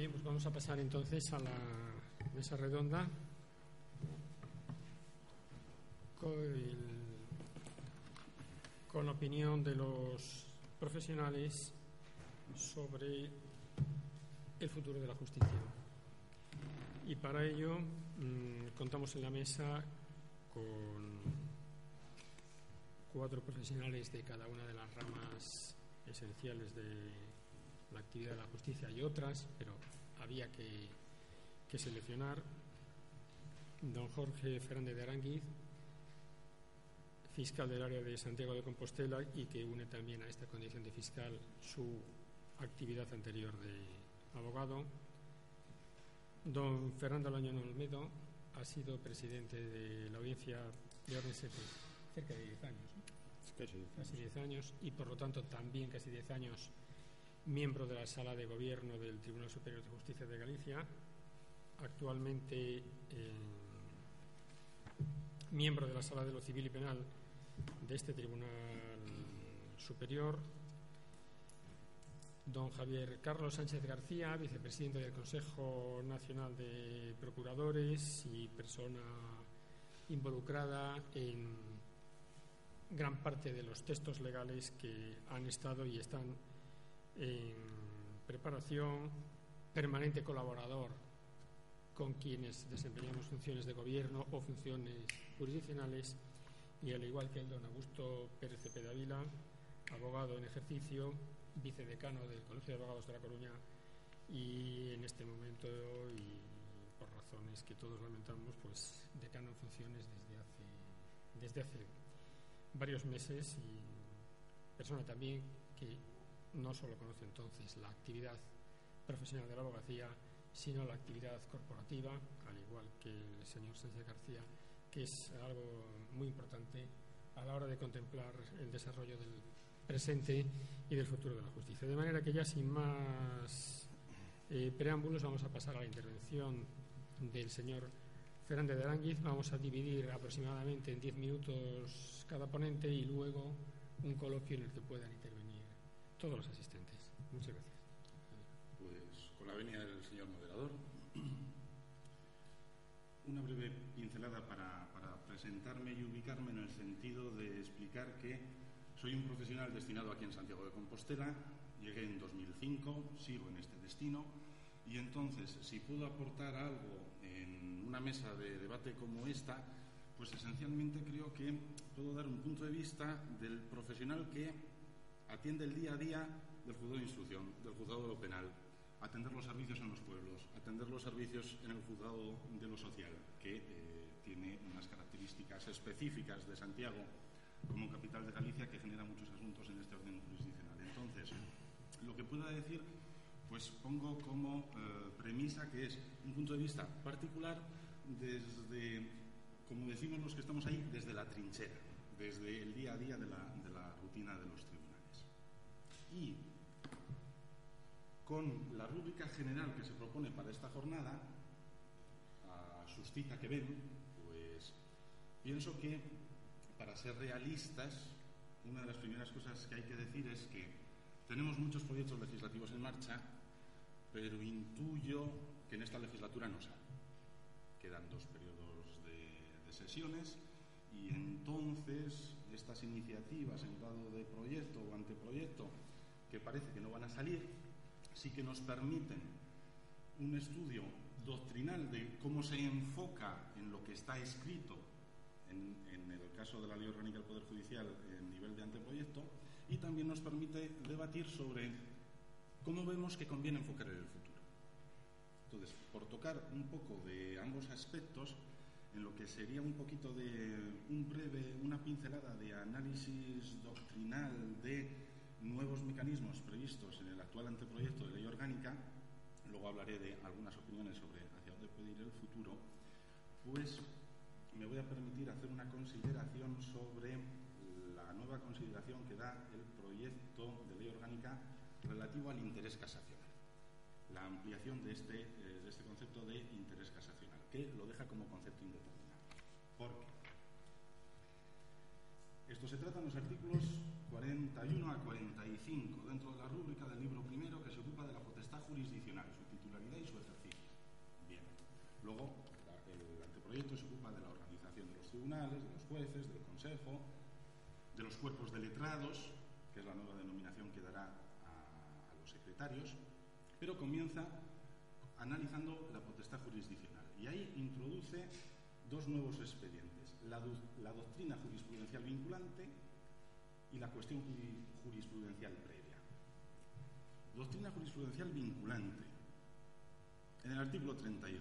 Bien, pues vamos a pasar entonces a la mesa redonda con la opinión de los profesionales sobre el futuro de la justicia. Y para ello contamos en la mesa con 4 profesionales de cada una de las ramas esenciales de la actividad de la justicia y otras, pero había que seleccionar. Don Jorge Fernández de Aránguiz, fiscal del área de Santiago de Compostela, y que une también a esta condición de fiscal su actividad anterior de abogado. Don Fernando Lañón Olmedo ha sido presidente de la Audiencia de Orense cerca de 10 años, ¿no? Casi 10 años, y por lo tanto también casi 10 años miembro de la Sala de Gobierno del Tribunal Superior de Justicia de Galicia, actualmente miembro de la Sala de lo Civil y Penal de este Tribunal Superior. Don Javier Carlos Sánchez García, vicepresidente del Consejo Nacional de Procuradores y persona involucrada en gran parte de los textos legales que han estado y están en preparación, permanente colaborador con quienes desempeñamos funciones de gobierno o funciones jurisdiccionales, y al igual que el don Augusto Pérez Cepeda Vila, abogado en ejercicio, vicedecano del Colegio de Abogados de La Coruña, y en este momento, y por razones que todos lamentamos, pues decano en funciones desde hace varios meses, y persona también que no solo conoce entonces la actividad profesional de la abogacía, sino la actividad corporativa, al igual que el señor Sánchez García, que es algo muy importante a la hora de contemplar el desarrollo del presente y del futuro de la justicia. De manera que ya sin más preámbulos vamos a pasar a la intervención del señor Fernández de Aránguiz. Vamos a dividir aproximadamente en 10 minutos cada ponente y luego un coloquio en el que puedan intervenir todos los asistentes. Muchas gracias. Pues con la venia del señor moderador, una breve pincelada para presentarme y ubicarme, en el sentido de explicar que soy un profesional destinado aquí en Santiago de Compostela. Llegué en 2005, sigo en este destino, y entonces, si puedo aportar algo en una mesa de debate como esta, pues esencialmente creo que puedo dar un punto de vista del profesional que atiende el día a día del juzgado de instrucción, del juzgado de lo penal, atender los servicios en los pueblos, atender los servicios en el juzgado de lo social, que tiene unas características específicas de Santiago como capital de Galicia, que genera muchos asuntos en este orden jurisdiccional. Entonces, lo que pueda decir, pues pongo como premisa que es un punto de vista particular desde, como decimos los que estamos ahí, desde la trinchera, desde el día a día de la rutina de los tribunales. Y con la rúbrica general que se propone para esta jornada, a Xustiza que ven, pues pienso que, para ser realistas, una de las primeras cosas que hay que decir es que tenemos muchos proyectos legislativos en marcha, pero intuyo que en esta legislatura no sale. Quedan 2 periodos de sesiones, y entonces estas iniciativas en grado de proyecto o anteproyecto, que parece que no van a salir, sí que nos permiten un estudio doctrinal de cómo se enfoca en lo que está escrito en el caso de la Ley Orgánica del Poder Judicial en nivel de anteproyecto, y también nos permite debatir sobre cómo vemos que conviene enfocar en el futuro. Entonces, por tocar un poco de ambos aspectos, en lo que sería un poquito de una pincelada de análisis doctrinal de nuevos mecanismos previstos en el actual anteproyecto de ley orgánica, luego hablaré de algunas opiniones sobre hacia dónde puede ir el futuro, pues me voy a permitir hacer una consideración sobre la nueva consideración que da el proyecto de ley orgánica relativo al interés casacional, la ampliación de este concepto de interés casacional, que lo deja como concepto indeterminado. ¿Por qué? Esto se trata en los artículos 41 a 45, dentro de la rúbrica del libro primero, que se ocupa de la potestad jurisdiccional, su titularidad y su ejercicio. Bien. Luego, el anteproyecto se ocupa de la organización de los tribunales, de los jueces, del consejo, de los cuerpos de letrados, que es la nueva denominación que dará a los secretarios, pero comienza analizando la potestad jurisdiccional. Y ahí introduce dos nuevos expedientes: la doctrina jurisprudencial vinculante y la cuestión jurisprudencial previa. Doctrina jurisprudencial vinculante. En el artículo 32.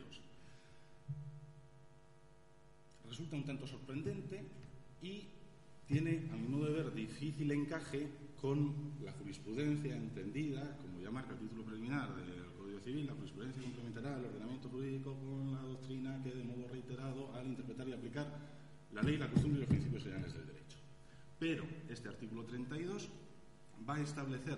Resulta un tanto sorprendente y tiene, a mi modo de ver, difícil encaje con la jurisprudencia entendida, como ya marca el título preliminar del Código Civil. La jurisprudencia complementará el ordenamiento jurídico con la doctrina que, de modo reiterado, al interpretar y aplicar la ley, la costumbre y los principios generales del derecho. Pero este artículo 32 va a establecer,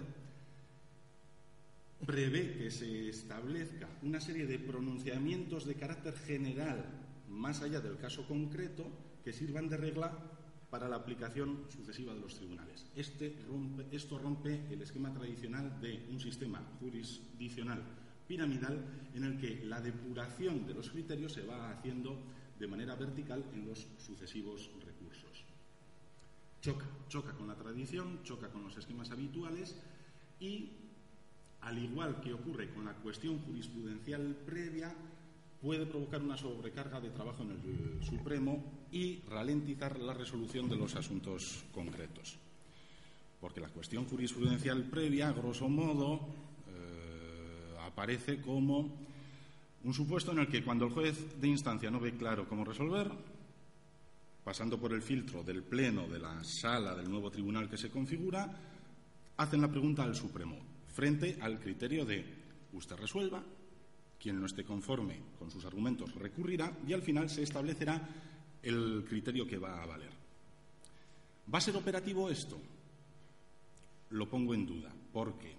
prevé que se establezca una serie de pronunciamientos de carácter general, más allá del caso concreto, que sirvan de regla para la aplicación sucesiva de los tribunales. Esto rompe el esquema tradicional de un sistema jurisdiccional piramidal en el que la depuración de los criterios se va haciendo de manera vertical en los sucesivos recursos. Choca con la tradición, choca con los esquemas habituales y, al igual que ocurre con la cuestión jurisprudencial previa, puede provocar una sobrecarga de trabajo en el Supremo y ralentizar la resolución de los asuntos concretos. Porque la cuestión jurisprudencial previa, grosso modo, aparece como un supuesto en el que, cuando el juez de instancia no ve claro cómo resolver, pasando por el filtro del pleno de la sala del nuevo tribunal que se configura, hacen la pregunta al Supremo, frente al criterio de usted resuelva, quien no esté conforme con sus argumentos recurrirá y al final se establecerá el criterio que va a valer. ¿Va a ser operativo esto? Lo pongo en duda, porque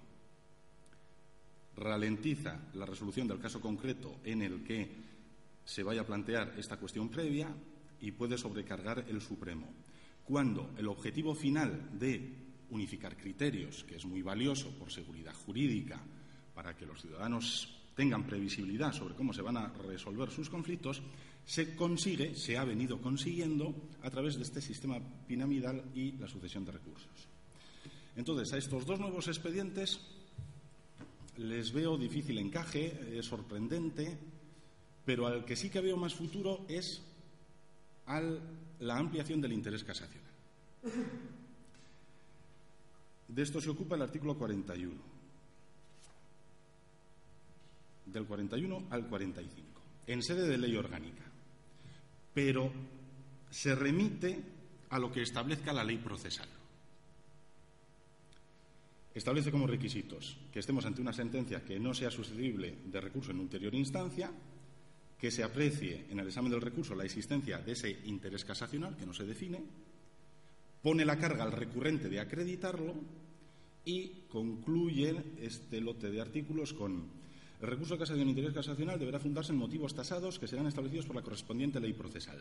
ralentiza la resolución del caso concreto en el que se vaya a plantear esta cuestión previa y puede sobrecargar el Supremo, cuando el objetivo final de unificar criterios, que es muy valioso por seguridad jurídica, para que los ciudadanos tengan previsibilidad sobre cómo se van a resolver sus conflictos, se ha venido consiguiendo a través de este sistema piramidal y la sucesión de recursos. Entonces, a estos dos nuevos expedientes les veo difícil encaje, es sorprendente, pero al que sí que veo más futuro es a la ampliación del interés casacional. De esto se ocupa el artículo 41. Del 41 al 45, en sede de ley orgánica. Pero se remite a lo que establezca la ley procesal. Establece como requisitos que estemos ante una sentencia que no sea susceptible de recurso en ulterior instancia, que se aprecie en el examen del recurso la existencia de ese interés casacional, que no se define, pone la carga al recurrente de acreditarlo y concluye este lote de artículos con: el recurso de casación e interés casacional deberá fundarse en motivos tasados que serán establecidos por la correspondiente ley procesal.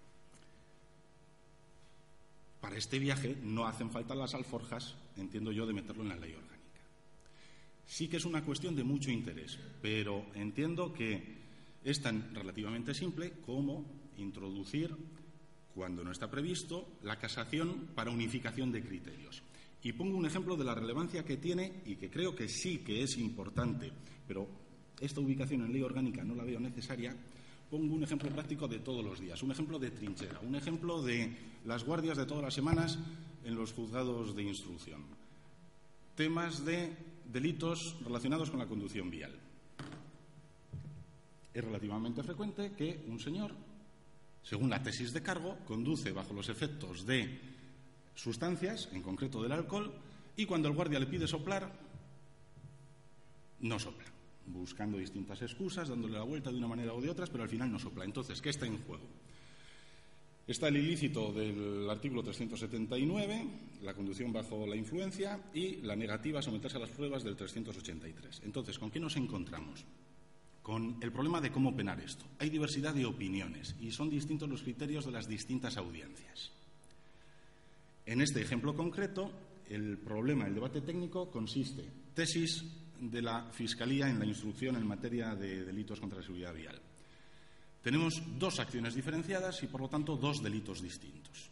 Para este viaje no hacen falta las alforjas, entiendo yo, de meterlo en la ley orgánica. Sí que es una cuestión de mucho interés, pero entiendo que es tan relativamente simple como introducir, cuando no está previsto, la casación para unificación de criterios. Y pongo un ejemplo de la relevancia que tiene y que creo que sí que es importante, pero esta ubicación en ley orgánica no la veo necesaria. Pongo un ejemplo práctico de todos los días, un ejemplo de trinchera, un ejemplo de las guardias de todas las semanas en los juzgados de instrucción. Temas de delitos relacionados con la conducción vial. Es relativamente frecuente que un señor, según la tesis de cargo, conduce bajo los efectos de sustancias, en concreto del alcohol, y cuando el guardia le pide soplar, no sopla, buscando distintas excusas, dándole la vuelta de una manera o de otras, pero al final no sopla. Entonces, ¿qué está en juego? Está el ilícito del artículo 379, la conducción bajo la influencia, y la negativa a someterse a las pruebas del 383. Entonces, ¿con qué nos encontramos? Con el problema de cómo penar esto. Hay diversidad de opiniones y son distintos los criterios de las distintas audiencias. En este ejemplo concreto, el problema, el debate técnico consiste: tesis de la Fiscalía en la instrucción en materia de delitos contra la seguridad vial. Tenemos dos acciones diferenciadas y, por lo tanto, dos delitos distintos.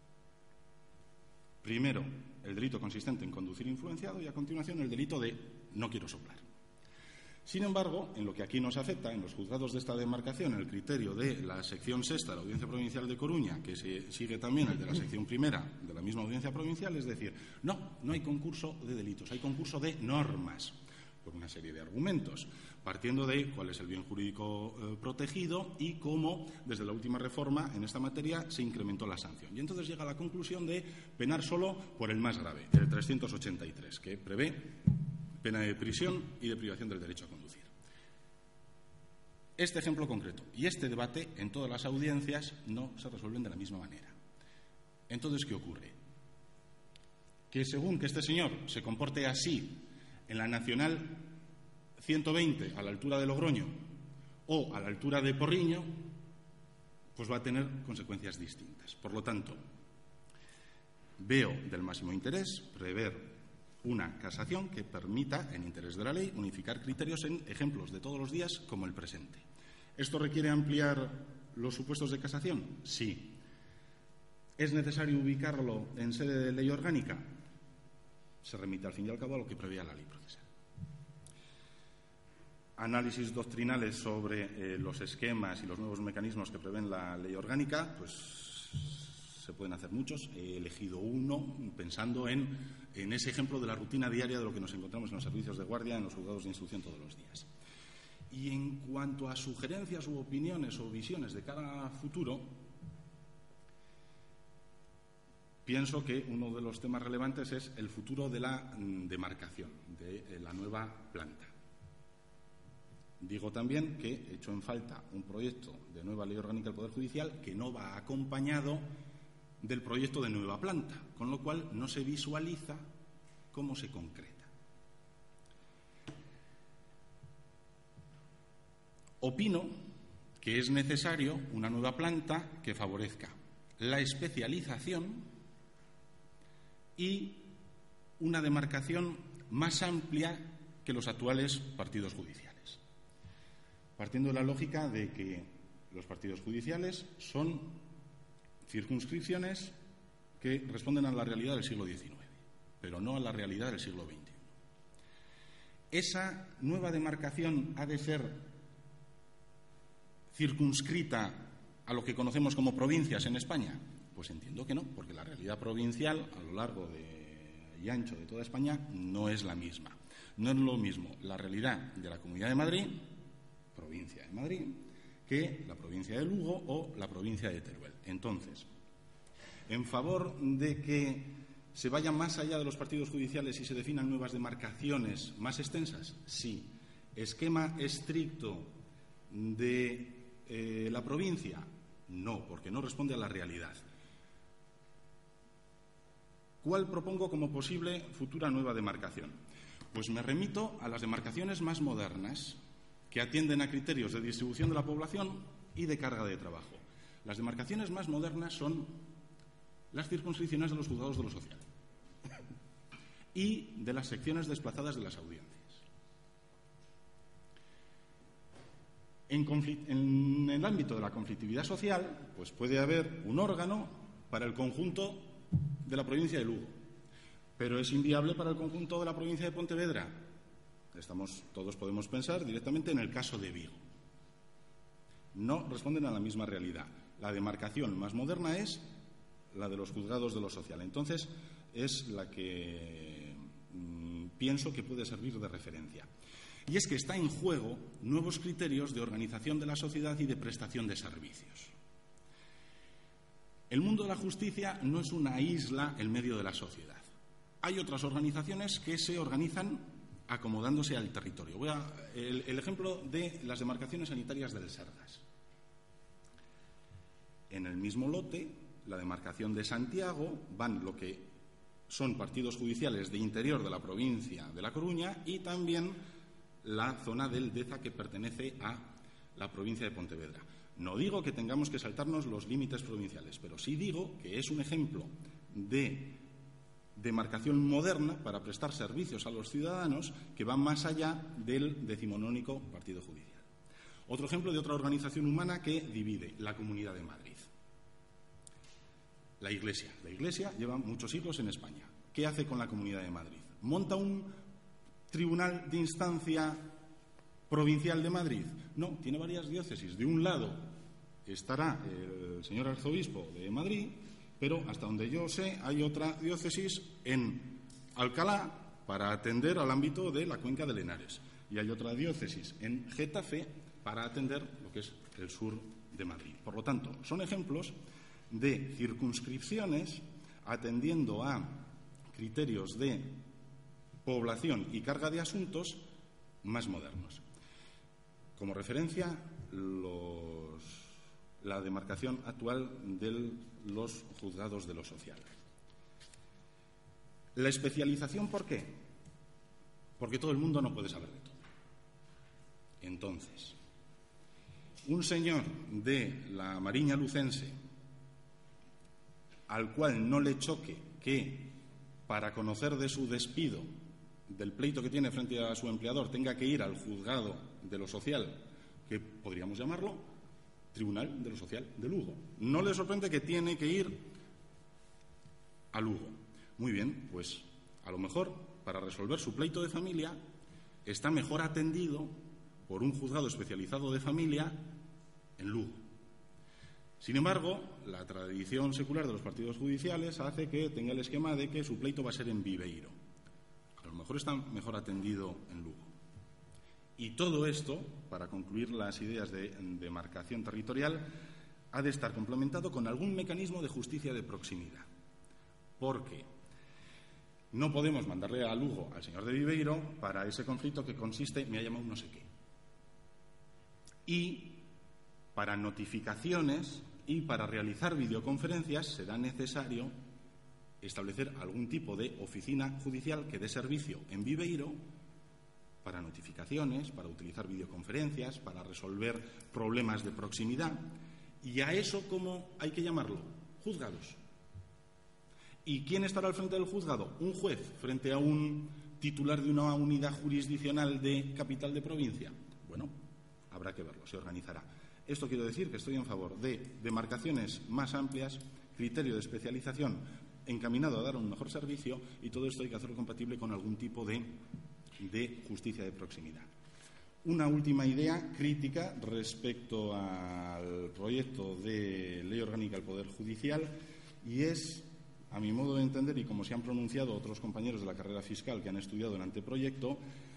Primero, el delito consistente en conducir influenciado y, a continuación, el delito de no quiero soplar. Sin embargo, en lo que aquí nos afecta, en los juzgados de esta demarcación, el criterio de la sección sexta de la Audiencia Provincial de Coruña, que se sigue también el de la sección primera de la misma Audiencia Provincial, es decir, no hay concurso de delitos, hay concurso de normas, por una serie de argumentos, partiendo de cuál es el bien jurídico protegido y cómo, desde la última reforma en esta materia, se incrementó la sanción. Y entonces llega a la conclusión de penar solo por el más grave, el 383, que prevé pena de prisión y de privación del derecho a conducir. Este ejemplo concreto y este debate en todas las audiencias no se resuelven de la misma manera. Entonces, ¿qué ocurre? Que según que este señor se comporte así en la Nacional 120 a la altura de Logroño o a la altura de Porriño, pues va a tener consecuencias distintas. Por lo tanto, veo del máximo interés prever una casación que permita, en interés de la ley, unificar criterios en ejemplos de todos los días como el presente. ¿Esto requiere ampliar los supuestos de casación? Sí. ¿Es necesario ubicarlo en sede de ley orgánica? Se remite al fin y al cabo a lo que prevé la ley procesal. Análisis doctrinales sobre los esquemas y los nuevos mecanismos que prevén la ley orgánica, pues se pueden hacer muchos. He elegido uno pensando en ese ejemplo de la rutina diaria de lo que nos encontramos en los servicios de guardia, en los juzgados de instrucción todos los días. Y en cuanto a sugerencias u opiniones o visiones de cara a futuro, pienso que uno de los temas relevantes es el futuro de la demarcación, de la nueva planta. Digo también que he hecho en falta un proyecto de nueva ley orgánica del Poder Judicial que no va acompañado del proyecto de nueva planta, con lo cual no se visualiza cómo se concreta. Opino que es necesario una nueva planta que favorezca la especialización y una demarcación más amplia que los actuales partidos judiciales, partiendo de la lógica de que los partidos judiciales son circunscripciones que responden a la realidad del siglo XIX, pero no a la realidad del siglo XXI. ¿Esa nueva demarcación ha de ser circunscrita a lo que conocemos como provincias en España? Pues entiendo que no, porque la realidad provincial a lo largo y ancho de toda España no es la misma. No es lo mismo la realidad de la Comunidad de Madrid, provincia de Madrid, que la provincia de Lugo o la provincia de Teruel. Entonces, en favor de que se vaya más allá de los partidos judiciales y se definan nuevas demarcaciones más extensas, sí. ¿Esquema estricto de la provincia? No, porque no responde a la realidad. ¿Cuál propongo como posible futura nueva demarcación? Pues me remito a las demarcaciones más modernas, que atienden a criterios de distribución de la población y de carga de trabajo. Las demarcaciones más modernas son las circunscripciones de los juzgados de lo social y de las secciones desplazadas de las audiencias. En el ámbito de la conflictividad social, pues puede haber un órgano para el conjunto de la provincia de Lugo, pero es inviable para el conjunto de la provincia de Pontevedra. Todos podemos pensar directamente en el caso de Vigo. No responden a la misma realidad. La demarcación más moderna es la de los juzgados de lo social. Entonces, es la que pienso que puede servir de referencia. Y es que está en juego nuevos criterios de organización de la sociedad y de prestación de servicios. El mundo de la justicia no es una isla en medio de la sociedad. Hay otras organizaciones que se organizan acomodándose al territorio. El ejemplo de las demarcaciones sanitarias del Sergas. En el mismo lote, la demarcación de Santiago, van lo que son partidos judiciales de interior de la provincia de La Coruña y también la zona del Deza, que pertenece a la provincia de Pontevedra. No digo que tengamos que saltarnos los límites provinciales, pero sí digo que es un ejemplo de demarcación moderna para prestar servicios a los ciudadanos que van más allá del decimonónico partido judicial. Otro ejemplo de otra organización humana que divide: la Comunidad de Madrid. La Iglesia. La Iglesia lleva muchos siglos en España. ¿Qué hace con la Comunidad de Madrid? ¿Monta un tribunal de instancia provincial de Madrid? No, tiene varias diócesis. De un lado estará el señor arzobispo de Madrid, pero hasta donde yo sé hay otra diócesis en Alcalá para atender al ámbito de la cuenca del Henares, y hay otra diócesis en Getafe para atender lo que es el sur de Madrid. Por lo tanto, son ejemplos de circunscripciones atendiendo a criterios de población y carga de asuntos más modernos. Como referencia, la demarcación actual de los juzgados de lo social. La especialización, ¿por qué? Porque todo el mundo no puede saber de todo. Entonces, un señor de la Mariña Lucense al cual no le choque que, para conocer de su despido, del pleito que tiene frente a su empleador, tenga que ir al juzgado de lo social, que podríamos llamarlo Tribunal de lo Social de Lugo. No le sorprende que tiene que ir a Lugo. Muy bien, pues a lo mejor para resolver su pleito de familia está mejor atendido por un juzgado especializado de familia en Lugo. Sin embargo, la tradición secular de los partidos judiciales hace que tenga el esquema de que su pleito va a ser en Viveiro. A lo mejor está mejor atendido en Lugo. Y todo esto, para concluir las ideas de demarcación territorial, ha de estar complementado con algún mecanismo de justicia de proximidad. Porque no podemos mandarle a Lugo al señor de Viveiro para ese conflicto que consiste, me ha llamado no sé qué. Y para notificaciones y para realizar videoconferencias será necesario establecer algún tipo de oficina judicial que dé servicio en Viveiro para notificaciones, para utilizar videoconferencias, para resolver problemas de proximidad. Y a eso, ¿cómo hay que llamarlo? Juzgados. ¿Y quién estará al frente del juzgado? Un juez frente a un titular de una unidad jurisdiccional de capital de provincia. Bueno, habrá que verlo, se organizará. Esto quiero decir que estoy en favor de demarcaciones más amplias, criterio de especialización encaminado a dar un mejor servicio, y todo esto hay que hacerlo compatible con algún tipo de justicia de proximidad. Una última idea crítica respecto al proyecto de ley orgánica del Poder Judicial, y es, a mi modo de entender, y como se han pronunciado otros compañeros de la carrera fiscal que han estudiado el anteproyecto,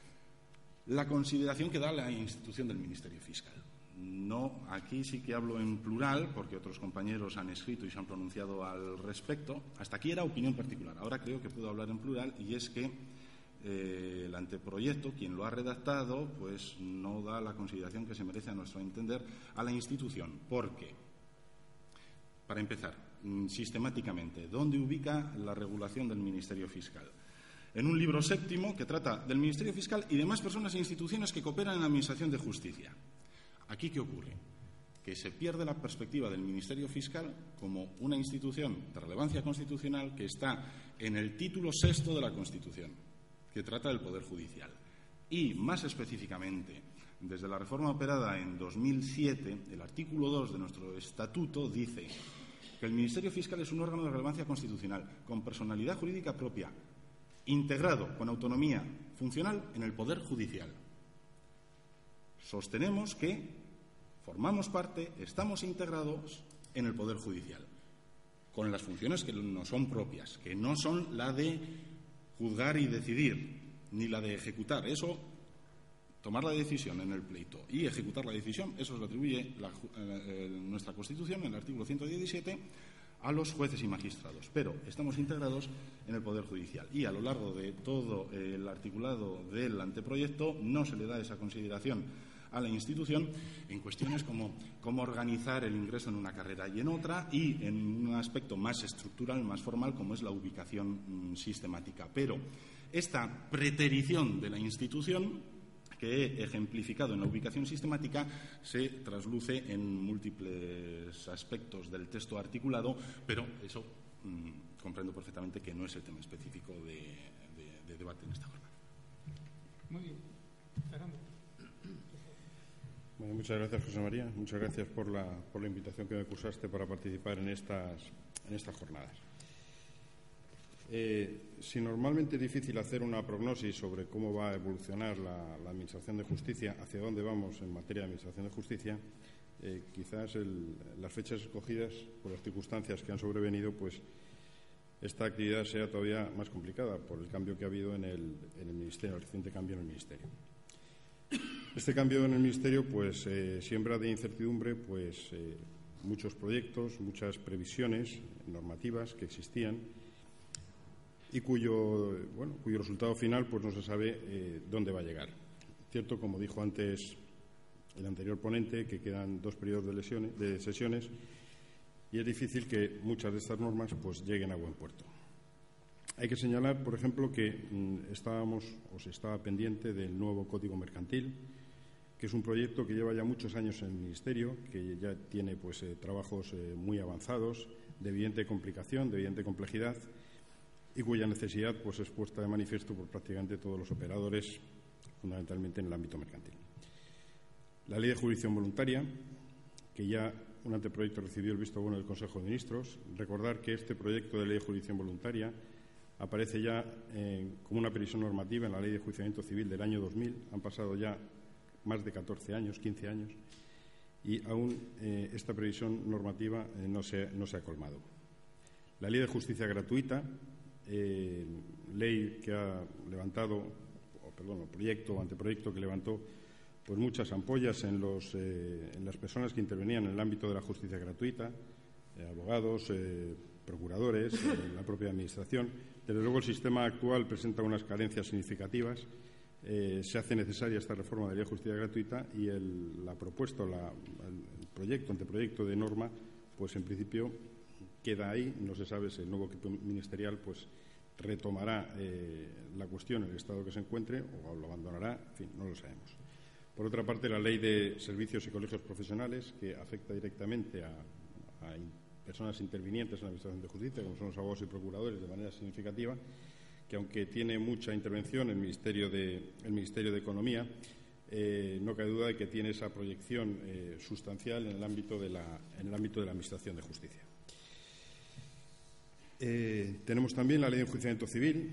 la consideración que da la institución del Ministerio Fiscal. No, aquí sí que hablo en plural, porque otros compañeros han escrito y se han pronunciado al respecto. Hasta aquí era opinión particular. Ahora creo que puedo hablar en plural, y es que el anteproyecto, quien lo ha redactado, pues no da la consideración que se merece, a nuestro entender, a la institución. Porque, para empezar, sistemáticamente, ¿dónde ubica la regulación del Ministerio Fiscal? En un libro séptimo que trata del Ministerio Fiscal y demás personas e instituciones que cooperan en la Administración de Justicia. ¿Aquí qué ocurre? Que se pierde la perspectiva del Ministerio Fiscal como una institución de relevancia constitucional que está en el título 6 de la Constitución, que trata del Poder Judicial. Y, más específicamente, desde la reforma operada en 2007, el artículo 2 de nuestro estatuto dice que el Ministerio Fiscal es un órgano de relevancia constitucional, con personalidad jurídica propia, integrado con autonomía funcional en el Poder Judicial. Sostenemos que formamos parte, estamos integrados en el Poder Judicial, con las funciones que nos son propias, que no son la de juzgar y decidir, ni la de ejecutar. Eso, tomar la decisión en el pleito y ejecutar la decisión, eso lo atribuye nuestra Constitución, en el artículo 117, a los jueces y magistrados. Pero estamos integrados en el Poder Judicial, y a lo largo de todo el articulado del anteproyecto no se le da esa consideración a la institución en cuestiones como cómo organizar el ingreso en una carrera y en otra, y en un aspecto más estructural, más formal, como es la ubicación sistemática. Pero esta preterición de la institución, que he ejemplificado en la ubicación sistemática, se trasluce en múltiples aspectos del texto articulado, pero eso comprendo perfectamente que no es el tema específico de debate en esta jornada. Muy bien. Fernando. Bueno, muchas gracias, José María. Muchas gracias por la invitación que me cursaste para participar en estas jornadas. Si normalmente es difícil hacer una prognosis sobre cómo va a evolucionar la Administración de Justicia, hacia dónde vamos en materia de Administración de Justicia, quizás las fechas escogidas por las circunstancias que han sobrevenido, pues esta actividad sea todavía más complicada por el cambio que ha habido en el Ministerio, el reciente cambio en el Ministerio. Este cambio en el Ministerio pues siembra de incertidumbre pues muchos proyectos, muchas previsiones normativas que existían y cuyo resultado final pues no se sabe dónde va a llegar. Cierto, como dijo antes el anterior ponente, que quedan 2 periodos de sesiones y es difícil que muchas de estas normas pues lleguen a buen puerto. Hay que señalar, por ejemplo, que se estaba pendiente del nuevo Código Mercantil, que es un proyecto que lleva ya muchos años en el Ministerio, que ya tiene pues trabajos muy avanzados, de evidente complicación, de evidente complejidad, y cuya necesidad pues es puesta de manifiesto por prácticamente todos los operadores, fundamentalmente en el ámbito mercantil. La Ley de Jurisdicción Voluntaria, que ya un anteproyecto recibió el visto bueno del Consejo de Ministros. Recordar que este proyecto de Ley de Jurisdicción Voluntaria aparece ya como una previsión normativa en la Ley de Enjuiciamiento Civil del año 2000. Han pasado ya más de 14 años, 15 años, y aún esta previsión normativa no se ha colmado. La Ley de Justicia Gratuita, ley que ha levantado, proyecto o anteproyecto que levantó pues muchas ampollas en las personas que intervenían en el ámbito de la justicia gratuita, abogados, procuradores, la propia Administración. Desde luego, el sistema actual presenta unas carencias significativas. Se hace necesaria esta reforma de la Ley de Justicia Gratuita y el anteproyecto de norma, pues en principio queda ahí. No se sabe si el nuevo equipo ministerial pues retomará la cuestión en el estado que se encuentre o lo abandonará. En fin, no lo sabemos. Por otra parte, la Ley de Servicios y Colegios Profesionales, que afecta directamente a personas intervinientes en la Administración de Justicia, como son los abogados y procuradores, de manera significativa, que aunque tiene mucha intervención el Ministerio de Economía, no cabe duda de que tiene esa proyección sustancial en el ámbito de la Administración de Justicia. Tenemos también la Ley de Enjuiciamiento Civil,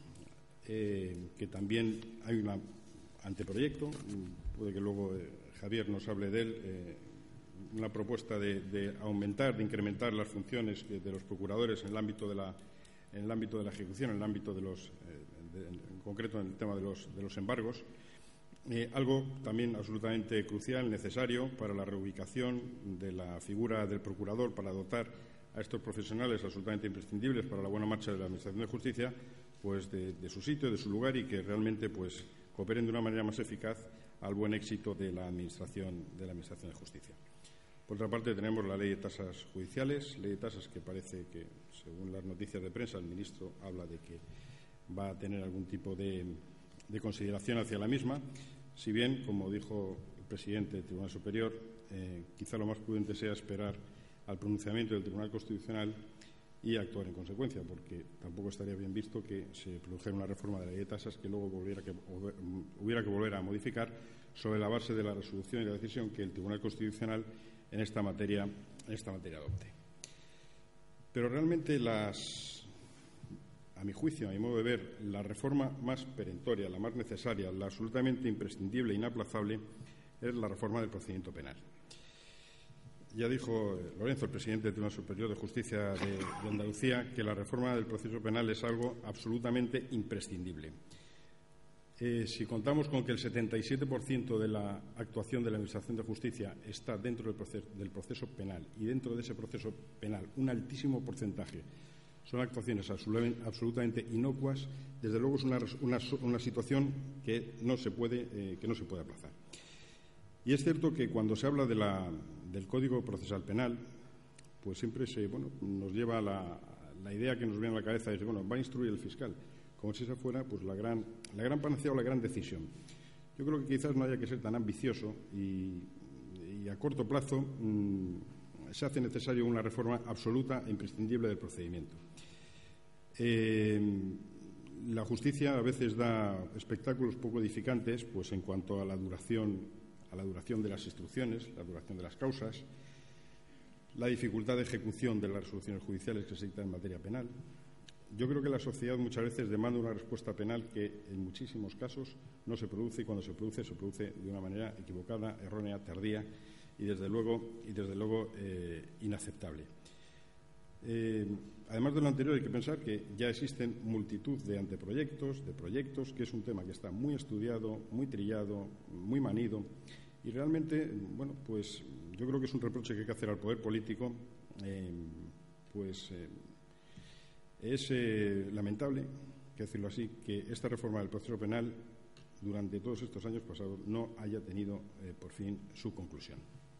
que también hay un anteproyecto, puede que luego Javier nos hable de él, una propuesta de aumentar, de incrementar las funciones de los procuradores en el ámbito de la ejecución, en el ámbito en concreto en el tema de los embargos, algo también absolutamente crucial, necesario para la reubicación de la figura del procurador, para dotar a estos profesionales absolutamente imprescindibles para la buena marcha de la Administración de Justicia, pues de su sitio, de su lugar, y que realmente pues cooperen de una manera más eficaz al buen éxito de la Administración de Justicia. Por otra parte, tenemos la Ley de Tasas Judiciales, ley de tasas que parece que, según las noticias de prensa, el ministro habla de que va a tener algún tipo de consideración hacia la misma, si bien, como dijo el presidente del Tribunal Superior, quizá lo más prudente sea esperar al pronunciamiento del Tribunal Constitucional y actuar en consecuencia, porque tampoco estaría bien visto que se produjera una reforma de la ley de tasas que luego hubiera que volver a modificar sobre la base de la resolución y la decisión que el Tribunal Constitucional en esta materia adopte. Pero realmente a mi juicio, a mi modo de ver, la reforma más perentoria, la más necesaria, la absolutamente imprescindible e inaplazable es la reforma del procedimiento penal. Ya dijo Lorenzo, el presidente del Tribunal Superior de Justicia de Andalucía, que la reforma del proceso penal es algo absolutamente imprescindible. Si contamos con que el 77% de la actuación de la Administración de Justicia está dentro del proceso penal, y dentro de ese proceso penal un altísimo porcentaje son actuaciones absolutamente inocuas, desde luego es una situación que no se puede aplazar. Y es cierto que cuando se habla del Código Procesal Penal, pues siempre nos lleva la idea que nos viene a la cabeza es, va a instruir el fiscal, como si esa fuera pues la gran panacea o la gran decisión. Yo creo que quizás no haya que ser tan ambicioso y a corto plazo se hace necesario una reforma absoluta e imprescindible del procedimiento. La justicia a veces da espectáculos poco edificantes, pues en cuanto a la duración de las instrucciones, la duración de las causas, la dificultad de ejecución de las resoluciones judiciales que se dictan en materia penal. Yo creo que la sociedad muchas veces demanda una respuesta penal que en muchísimos casos no se produce, y cuando se produce de una manera equivocada, errónea, tardía y desde luego inaceptable. Además de lo anterior, hay que pensar que ya existen multitud de anteproyectos, de proyectos, que es un tema que está muy estudiado, muy trillado, muy manido, y realmente, bueno, pues yo creo que es un reproche que hay que hacer al poder político, es lamentable, que decirlo así, que esta reforma del proceso penal durante todos estos años pasados no haya tenido por fin su conclusión.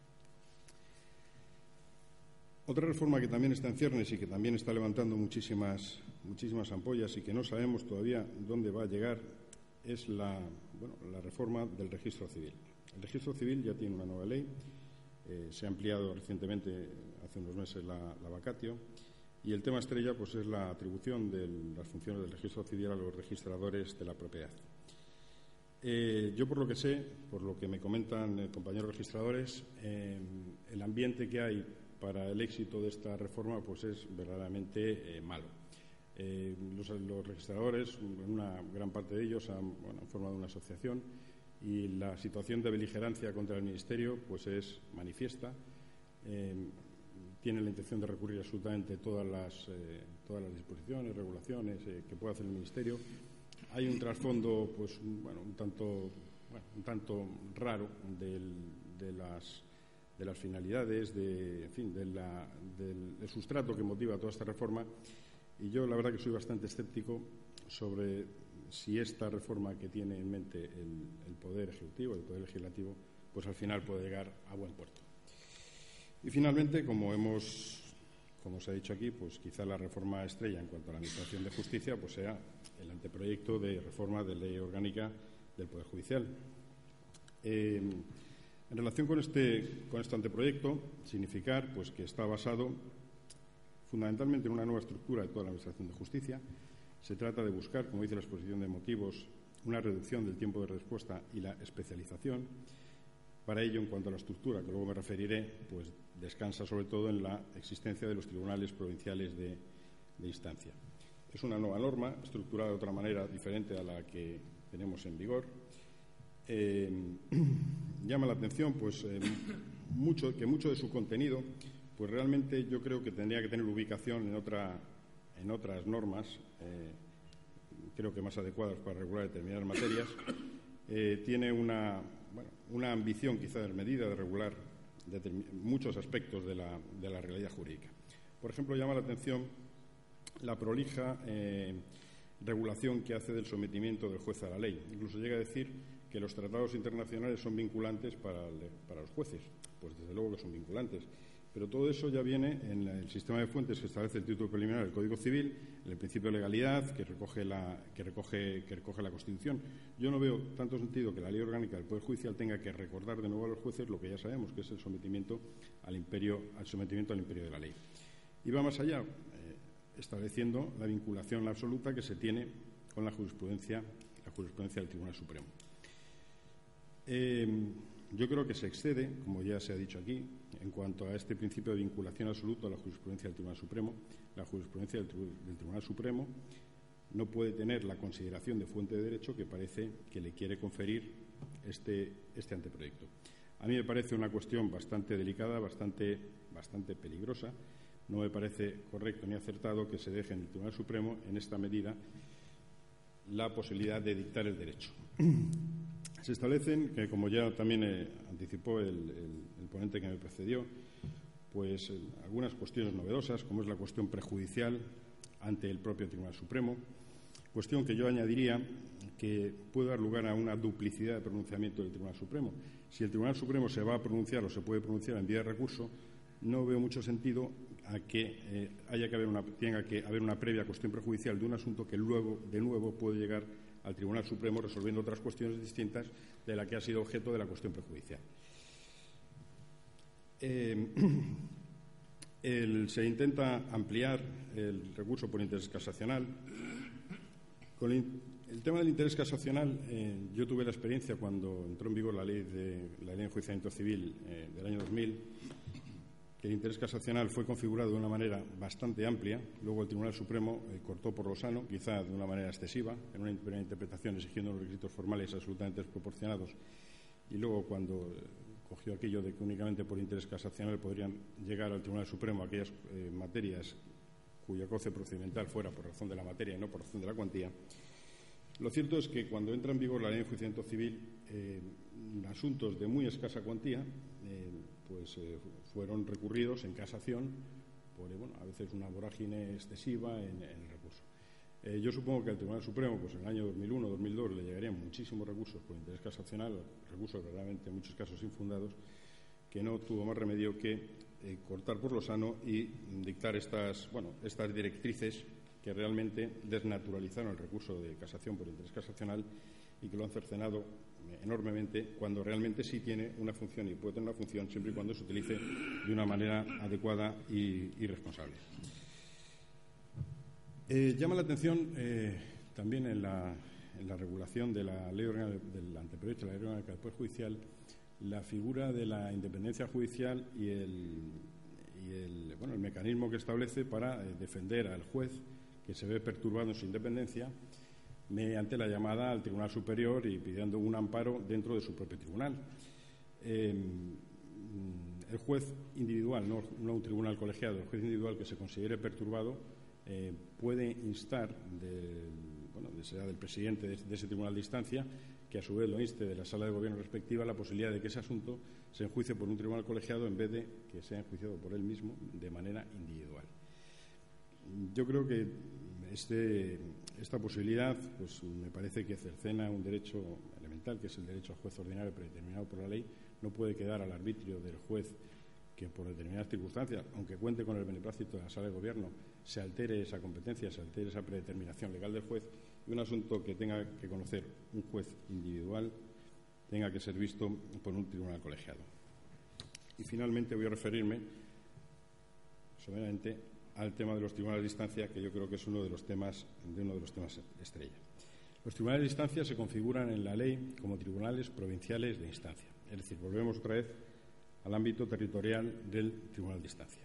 Otra reforma que también está en ciernes y que también está levantando muchísimas ampollas y que no sabemos todavía dónde va a llegar es la reforma del registro civil. El registro civil ya tiene una nueva ley, se ha ampliado recientemente, hace unos meses, la vacatio, y el tema estrella pues es la atribución de las funciones del registro civil a los registradores de la propiedad. Yo, por lo que sé, por lo que me comentan compañeros registradores, el ambiente que hay para el éxito de esta reforma pues es verdaderamente malo. Los registradores, una gran parte de ellos han formado una asociación y la situación de beligerancia contra el Ministerio pues es manifiesta. Tienen la intención de recurrir absolutamente todas las disposiciones, regulaciones que pueda hacer el Ministerio. Hay un trasfondo pues un tanto raro de las finalidades, del sustrato que motiva toda esta reforma, y yo la verdad que soy bastante escéptico sobre si esta reforma que tiene en mente el Poder Ejecutivo, el Poder Legislativo, pues al final puede llegar a buen puerto. Y finalmente, como se ha dicho aquí, pues quizá la reforma estrella en cuanto a la Administración de Justicia pues sea el anteproyecto de reforma de ley orgánica del Poder Judicial. En relación con este anteproyecto, significar pues que está basado fundamentalmente en una nueva estructura de toda la Administración de Justicia. Se trata de buscar, como dice la exposición de motivos, una reducción del tiempo de respuesta y la especialización. Para ello, en cuanto a la estructura, que luego me referiré, pues descansa sobre todo en la existencia de los tribunales provinciales de instancia. Es una nueva norma, estructurada de otra manera diferente a la que tenemos en vigor. Llama la atención pues mucho de su contenido pues realmente yo creo que tendría que tener ubicación en otras normas, creo que más adecuadas para regular determinadas materias. Tiene una ambición quizá desmedida de regular muchos aspectos de la realidad jurídica. Por ejemplo, llama la atención la prolija regulación que hace del sometimiento del juez a la ley. Incluso llega a decir que los tratados internacionales son vinculantes para los jueces. Pues desde luego que son vinculantes. Pero todo eso ya viene en el sistema de fuentes que establece el título preliminar del Código Civil, en el principio de legalidad que recoge la Constitución. Yo no veo tanto sentido que la ley orgánica del Poder Judicial tenga que recordar de nuevo a los jueces lo que ya sabemos, que es el sometimiento al imperio de la ley. Y va más allá, estableciendo la vinculación absoluta que se tiene con la jurisprudencia del Tribunal Supremo. Yo creo que se excede, como ya se ha dicho aquí, en cuanto a este principio de vinculación absoluta a la jurisprudencia del Tribunal Supremo. La jurisprudencia del Tribunal Supremo no puede tener la consideración de fuente de derecho que parece que le quiere conferir este anteproyecto. A mí me parece una cuestión bastante delicada, bastante peligrosa. No me parece correcto ni acertado que se deje en el Tribunal Supremo, en esta medida, la posibilidad de dictar el derecho. Se establecen, que como ya también anticipó el ponente que me precedió, pues algunas cuestiones novedosas, como es la cuestión prejudicial ante el propio Tribunal Supremo, cuestión que yo añadiría que puede dar lugar a una duplicidad de pronunciamiento del Tribunal Supremo. Si el Tribunal Supremo se va a pronunciar o se puede pronunciar en vía de recurso, no veo mucho sentido a que tenga que haber una previa cuestión prejudicial de un asunto que luego, de nuevo, puede llegar al Tribunal Supremo resolviendo otras cuestiones distintas de la que ha sido objeto de la cuestión prejudicial. Se intenta ampliar el recurso por interés casacional. Con el tema del interés casacional, yo tuve la experiencia cuando entró en vigor la ley de enjuiciamiento civil del año 2000, que el interés casacional fue configurado de una manera bastante amplia. Luego el Tribunal Supremo cortó por lo sano, quizá de una manera excesiva, en una primera interpretación exigiendo unos requisitos formales absolutamente desproporcionados, y luego cuando cogió aquello de que únicamente por interés casacional podrían llegar al Tribunal Supremo aquellas materias cuyo cauce procedimental fuera por razón de la materia y no por razón de la cuantía. Lo cierto es que cuando entra en vigor la ley de enjuiciamiento civil, asuntos de muy escasa cuantía fueron recurridos en casación por a veces una vorágine excesiva en el recurso. Yo supongo que al Tribunal Supremo, en el año 2001 2002, le llegarían muchísimos recursos por interés casacional, recursos verdaderamente en muchos casos infundados, que no tuvo más remedio que cortar por lo sano y dictar estas directrices que realmente desnaturalizaron el recurso de casación por interés casacional y que lo han cercenado enormemente, cuando realmente sí tiene una función y puede tener una función siempre y cuando se utilice de una manera adecuada y responsable. Llama la atención también en la regulación de la ley orgánica del anteproyecto de la ley orgánica del Poder Judicial la figura de la independencia judicial y el mecanismo que establece para defender al juez que se ve perturbado en su independencia mediante la llamada al Tribunal Superior y pidiendo un amparo dentro de su propio tribunal. El juez individual, no un tribunal colegiado, el juez individual que se considere perturbado puede instar sea del presidente de ese tribunal de instancia, que a su vez lo inste de la sala de gobierno respectiva, la posibilidad de que ese asunto se enjuicie por un tribunal colegiado en vez de que sea enjuiciado por él mismo de manera individual. Yo creo que esta posibilidad me parece que cercena un derecho elemental, que es el derecho al juez ordinario predeterminado por la ley. No puede quedar al arbitrio del juez que por determinadas circunstancias, aunque cuente con el beneplácito de la sala de gobierno, se altere esa competencia, se altere esa predeterminación legal del juez, y un asunto que tenga que conocer un juez individual tenga que ser visto por un tribunal colegiado. Y finalmente voy a referirme someramente al tema de los tribunales de instancia, que yo creo que es uno de los temas estrella. Los tribunales de instancia se configuran en la ley como tribunales provinciales de instancia, es decir, volvemos otra vez al ámbito territorial del tribunal de instancia.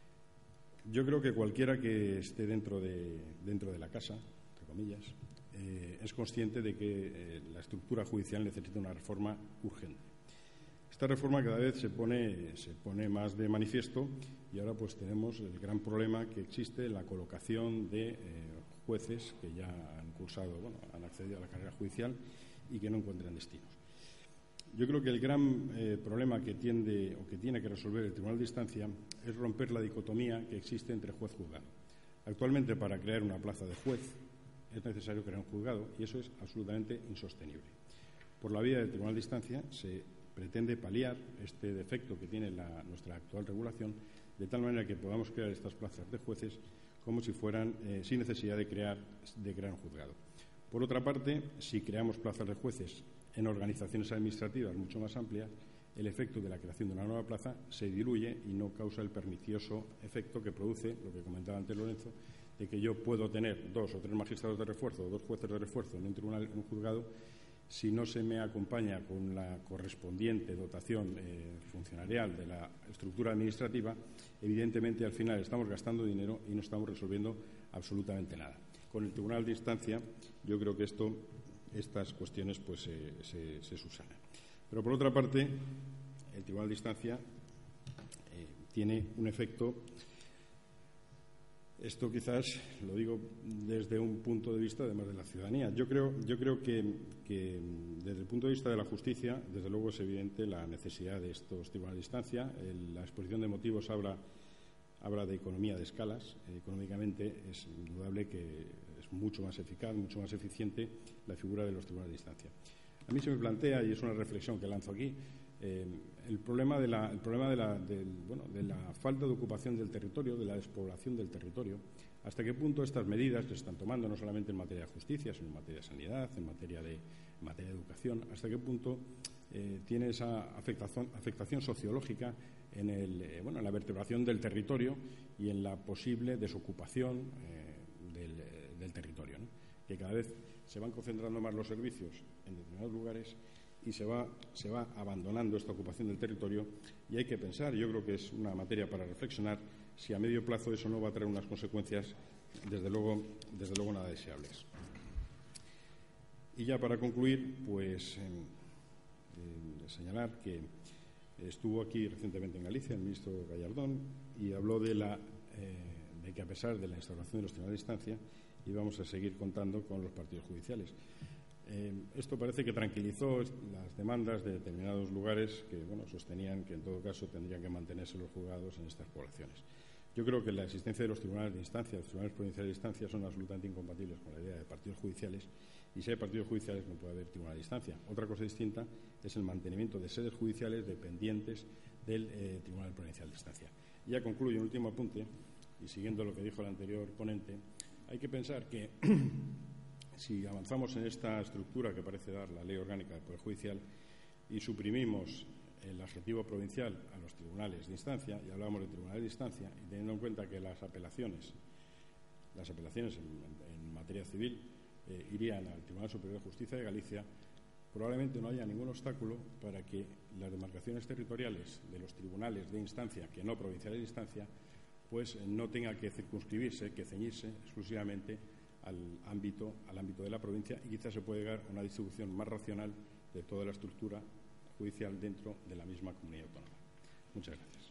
Yo creo que cualquiera que esté dentro de la casa, entre comillas, es consciente de que la estructura judicial necesita una reforma urgente. Esta reforma cada vez se pone más de manifiesto, y ahora tenemos el gran problema que existe en la colocación de jueces que ya han accedido a la carrera judicial y que no encuentran destinos. Yo creo que el gran problema que tiene que resolver el Tribunal de Instancia es romper la dicotomía que existe entre juez y juzgado. Actualmente, para crear una plaza de juez es necesario crear un juzgado, y eso es absolutamente insostenible. Por la vía del Tribunal de Instancia se pretende paliar este defecto que tiene nuestra actual regulación, de tal manera que podamos crear estas plazas de jueces como si fueran sin necesidad de crear un juzgado. Por otra parte, si creamos plazas de jueces en organizaciones administrativas mucho más amplias, el efecto de la creación de una nueva plaza se diluye y no causa el pernicioso efecto que produce, lo que comentaba antes Lorenzo, de que yo puedo tener 2 o 3 magistrados de refuerzo o 2 jueces de refuerzo en un tribunal, en un juzgado, si no se me acompaña con la correspondiente dotación funcionarial de la estructura administrativa. Evidentemente, al final estamos gastando dinero y no estamos resolviendo absolutamente nada. Con el Tribunal de Instancia, yo creo que estas cuestiones se subsanan. Pero, por otra parte, el Tribunal de Instancia tiene un efecto. Esto quizás lo digo desde un punto de vista además de la ciudadanía. Yo creo que desde el punto de vista de la justicia, desde luego es evidente la necesidad de estos tribunales de instancia. La exposición de motivos habla de economía de escalas. Económicamente es indudable que es mucho más eficaz, mucho más eficiente la figura de los tribunales de instancia. A mí se me plantea, y es una reflexión que lanzo aquí, el problema de la falta de ocupación del territorio, de la despoblación del territorio, hasta qué punto estas medidas que se están tomando, no solamente en materia de justicia, sino en materia de sanidad, en materia de educación, hasta qué punto tiene esa afectación sociológica en la vertebración del territorio y en la posible desocupación del territorio, ¿no? Que cada vez se van concentrando más los servicios en determinados lugares y se va abandonando esta ocupación del territorio, y hay que pensar, yo creo que es una materia para reflexionar, si a medio plazo eso no va a traer unas consecuencias desde luego nada deseables. Y ya para concluir, pues señalar que estuvo aquí recientemente en Galicia el ministro Gallardón y habló de que a pesar de la instauración de los tribunales de instancia íbamos a seguir contando con los partidos judiciales. Esto parece que tranquilizó las demandas de determinados lugares que sostenían que en todo caso tendrían que mantenerse los juzgados en estas poblaciones. Yo creo que la existencia de los tribunales de instancia, los tribunales provinciales de instancia, son absolutamente incompatibles con la idea de partidos judiciales, y si hay partidos judiciales no puede haber tribunal de instancia. Otra cosa distinta es el mantenimiento de sedes judiciales dependientes del Tribunal Provincial de Instancia. Y ya concluyo un último apunte, y siguiendo lo que dijo el anterior ponente, hay que pensar que si avanzamos en esta estructura que parece dar la Ley Orgánica del Poder Judicial y suprimimos el adjetivo provincial a los tribunales de instancia, y hablamos de tribunales de instancia, y teniendo en cuenta que las apelaciones en materia civil irían al Tribunal Superior de Justicia de Galicia, probablemente no haya ningún obstáculo para que las demarcaciones territoriales de los tribunales de instancia, que no provinciales de instancia, pues no tenga que circunscribirse, que ceñirse exclusivamente al ámbito de la provincia, y quizás se puede llegar a una distribución más racional de toda la estructura judicial dentro de la misma comunidad autónoma. Muchas gracias.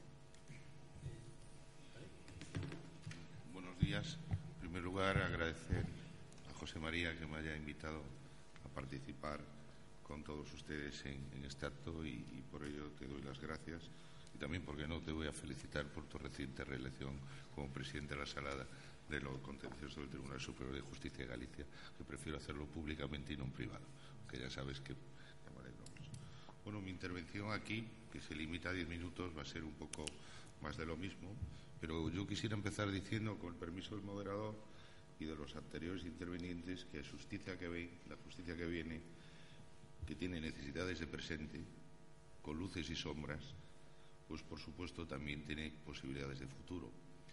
Buenos días. En primer lugar, agradecer a José María que me haya invitado a participar con todos ustedes en este acto, y por ello te doy las gracias. Y también, porque no, te voy a felicitar por tu reciente reelección como presidente de la Sala de lo Contencioso del Tribunal Superior de Justicia de Galicia, que prefiero hacerlo públicamente y no en privado, que ya sabes que me alegro mucho. Bueno, mi intervención aquí, que se limita a 10 minutos, va a ser un poco más de lo mismo, pero yo quisiera empezar diciendo, con el permiso del moderador y de los anteriores intervinientes, que la justicia que viene, que tiene necesidades de presente, con luces y sombras, pues por supuesto también tiene posibilidades de futuro.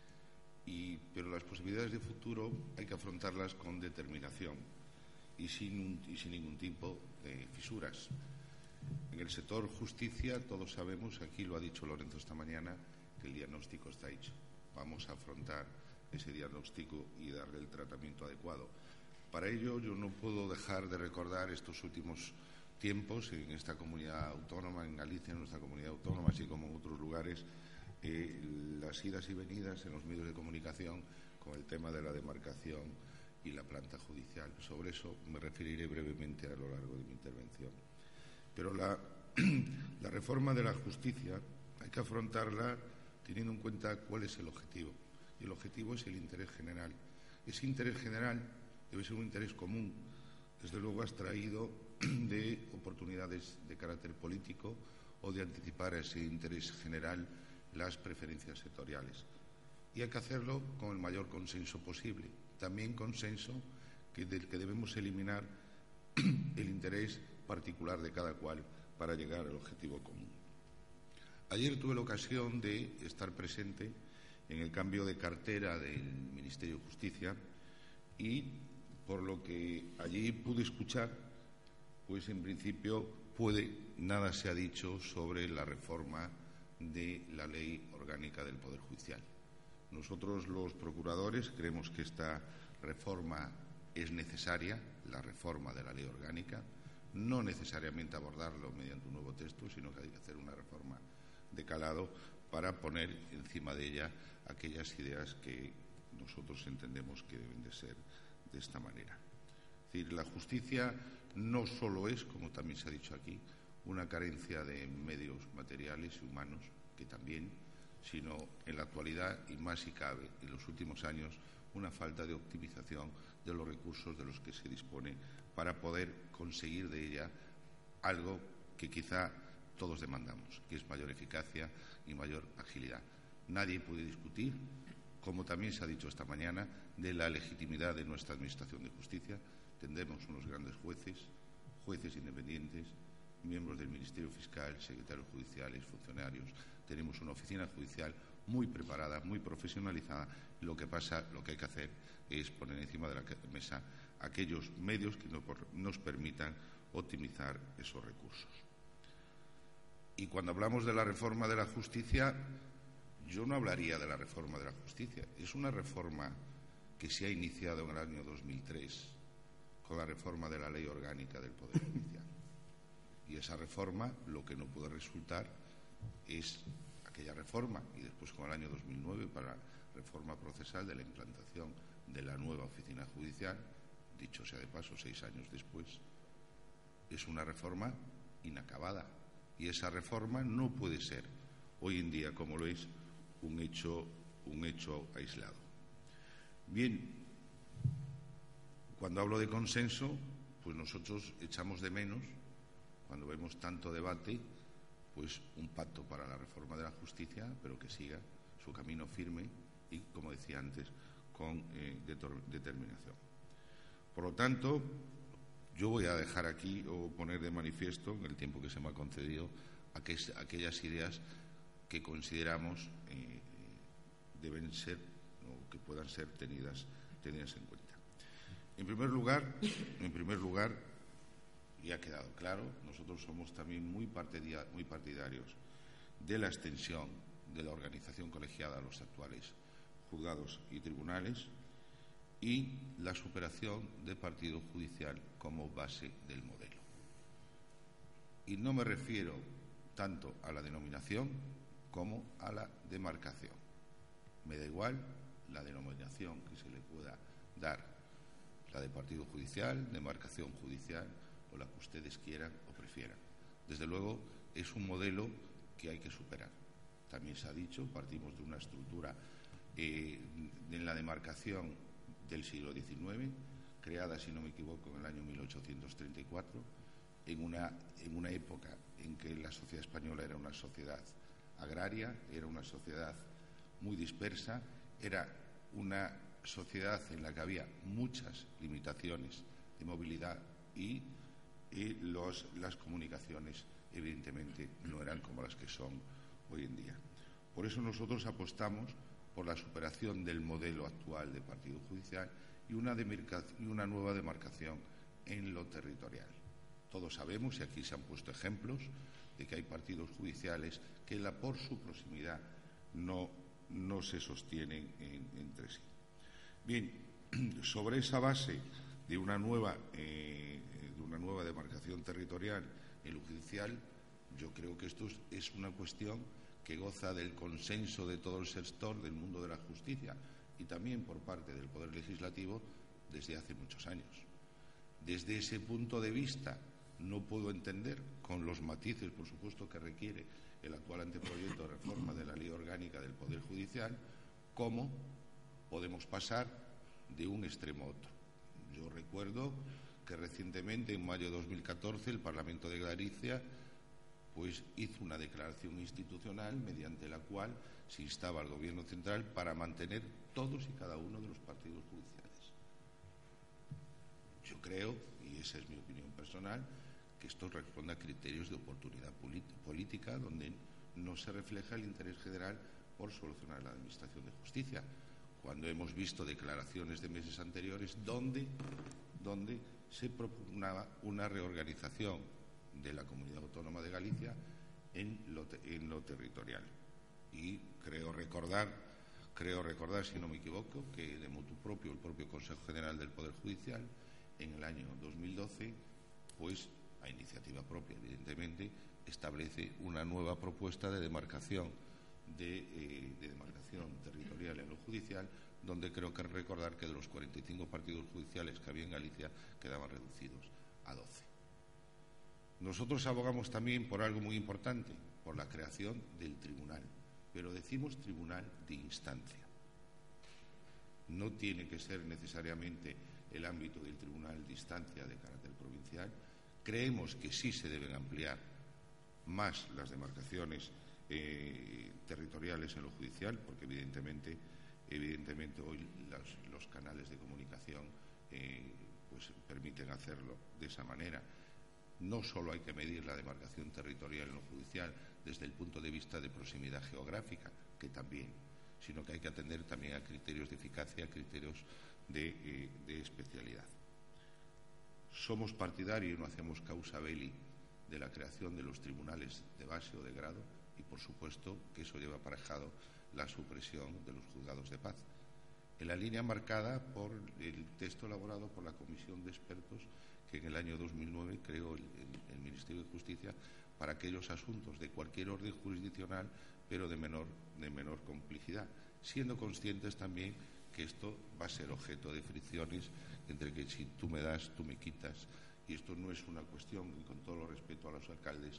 Pero las posibilidades de futuro hay que afrontarlas con determinación y sin ningún tipo de fisuras. En el sector justicia todos sabemos, aquí lo ha dicho Lorenzo esta mañana, que el diagnóstico está hecho. Vamos a afrontar ese diagnóstico y darle el tratamiento adecuado. Para ello yo no puedo dejar de recordar estos últimos tiempos en esta comunidad autónoma, en Galicia, en nuestra comunidad autónoma, así como en otros lugares, las idas y venidas en los medios de comunicación con el tema de la demarcación y la planta judicial. Sobre eso me referiré brevemente a lo largo de mi intervención. Pero la reforma de la justicia hay que afrontarla teniendo en cuenta cuál es el objetivo. Y el objetivo es el interés general. Ese interés general debe ser un interés común, desde luego abstraído de oportunidades de carácter político o de anticipar a ese interés general las preferencias sectoriales. Y hay que hacerlo con el mayor consenso posible. También consenso del que debemos eliminar el interés particular de cada cual para llegar al objetivo común. Ayer tuve la ocasión de estar presente en el cambio de cartera del Ministerio de Justicia y, por lo que allí pude escuchar, pues en principio nada se ha dicho sobre la reforma de la Ley Orgánica del Poder Judicial. Nosotros, los procuradores, creemos que esta reforma es necesaria, la reforma de la Ley Orgánica, no necesariamente abordarlo mediante un nuevo texto, sino que hay que hacer una reforma de calado para poner encima de ella aquellas ideas que nosotros entendemos que deben de ser de esta manera. Es decir, la justicia no solo es, como también se ha dicho aquí, una carencia de medios materiales y humanos, que también, sino en la actualidad, y más si cabe, en los últimos años, una falta de optimización de los recursos de los que se dispone para poder conseguir de ella algo que quizá todos demandamos, que es mayor eficacia y mayor agilidad. Nadie puede discutir como también se ha dicho esta mañana, de la legitimidad de nuestra Administración de Justicia. Tendremos unos grandes jueces independientes, miembros del Ministerio Fiscal, secretarios judiciales, funcionarios. Tenemos una oficina judicial muy preparada, muy profesionalizada. Lo que hay que hacer es poner encima de la mesa aquellos medios que nos permitan optimizar esos recursos. Y cuando hablamos de la reforma de la justicia, yo no hablaría de la reforma de la justicia. Es una reforma que se ha iniciado en el año 2003 con la reforma de la Ley Orgánica del Poder Judicial. Y esa reforma, lo que no puede resultar es aquella reforma, y después con el año 2009 para la reforma procesal de la implantación de la nueva oficina judicial, dicho sea de paso, 6 años después, es una reforma inacabada. Y esa reforma no puede ser hoy en día, como lo es, un hecho aislado. Bien, cuando hablo de consenso, pues nosotros echamos de menos, cuando vemos tanto debate, pues un pacto para la reforma de la justicia, pero que siga su camino firme y, como decía antes, con determinación. Por lo tanto, yo voy a dejar aquí o poner de manifiesto, en el tiempo que se me ha concedido, aquellas ideas que consideramos deben ser o que puedan ser tenidas en cuenta. En primer lugar, y ha quedado claro, nosotros somos también muy partidarios de la extensión de la organización colegiada a los actuales juzgados y tribunales y la superación del partido judicial como base del modelo. Y no me refiero tanto a la denominación como a la demarcación. Me da igual la denominación que se le pueda dar, la de partido judicial, demarcación judicial o la que ustedes quieran o prefieran. Desde luego, es un modelo que hay que superar. También se ha dicho, partimos de una estructura en la demarcación del siglo XIX, creada, si no me equivoco, en el año 1834, en una época en que la sociedad española era una sociedad agraria, era una sociedad muy dispersa, era una sociedad en la que había muchas limitaciones de movilidad y las comunicaciones, evidentemente, no eran como las que son hoy en día. Por eso nosotros apostamos por la superación del modelo actual de partido judicial y una nueva demarcación en lo territorial. Todos sabemos, y aquí se han puesto ejemplos, de que hay partidos judiciales que por su proximidad no se sostienen entre sí. Bien, sobre esa base de una nueva demarcación territorial en lo judicial, yo creo que esto es una cuestión que goza del consenso de todo el sector del mundo de la justicia y también por parte del Poder Legislativo desde hace muchos años. Desde ese punto de vista, no puedo entender, con los matices, por supuesto, que requiere el actual anteproyecto de reforma de la Ley Orgánica del Poder Judicial, cómo podemos pasar de un extremo a otro. Yo recuerdo que recientemente, en mayo de 2014, el Parlamento de Galicia hizo una declaración institucional mediante la cual se instaba al Gobierno central para mantener todos y cada uno de los partidos judiciales. Yo creo, y esa es mi opinión personal, que esto responde a criterios de oportunidad política donde no se refleja el interés general por solucionar la administración de justicia, cuando hemos visto declaraciones de meses anteriores donde se propugnaba una reorganización de la Comunidad Autónoma de Galicia en lo territorial. Y creo recordar, si no me equivoco, que de motu propio el propio Consejo General del Poder Judicial en el año 2012, a iniciativa propia, evidentemente, establece una nueva propuesta de demarcación territorial en lo judicial, donde creo que recordar que de los 45 partidos judiciales que había en Galicia quedaban reducidos a 12. Nosotros abogamos también por algo muy importante, por la creación del tribunal, pero decimos tribunal de instancia. No tiene que ser necesariamente el ámbito del tribunal de instancia de carácter provincial. Creemos que sí se deben ampliar más las demarcaciones territoriales en lo judicial, porque evidentemente Evidentemente hoy los canales de comunicación pues permiten hacerlo de esa manera. No solo hay que medir la demarcación territorial en lo judicial desde el punto de vista de proximidad geográfica, que también, sino que hay que atender también a criterios de eficacia, a criterios de especialidad. Somos partidarios y no hacemos causa belli de la creación de los tribunales de base o de grado y, por supuesto, que eso lleva aparejado la supresión de los juzgados de paz, en la línea marcada por el texto elaborado por la Comisión de Expertos que en el año 2009 creó el Ministerio de Justicia para aquellos asuntos de cualquier orden jurisdiccional, pero de menor complejidad, siendo conscientes también que esto va a ser objeto de fricciones entre que si tú me das, tú me quitas, y esto no es una cuestión, y con todo el respeto a los alcaldes,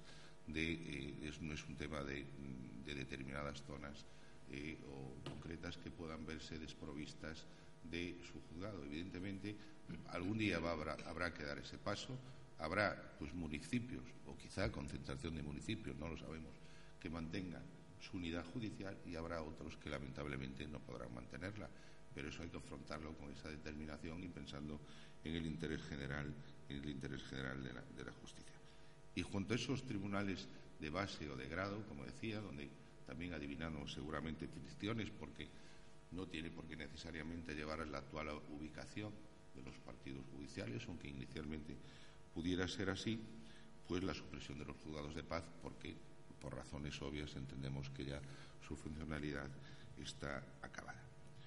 no es un tema de determinadas zonas o concretas que puedan verse desprovistas de su juzgado. Evidentemente, algún día habrá que dar ese paso. Habrá pues municipios, o quizá concentración de municipios, no lo sabemos, que mantengan su unidad judicial, y habrá otros que lamentablemente no podrán mantenerla. Pero eso hay que afrontarlo con esa determinación y pensando en el interés general, de la justicia. Y junto a esos tribunales de base o de grado, como decía, donde también adivinamos seguramente fricciones, porque no tiene por qué necesariamente llevar a la actual ubicación de los partidos judiciales, aunque inicialmente pudiera ser así, pues la supresión de los juzgados de paz, porque por razones obvias entendemos que ya su funcionalidad está acabada.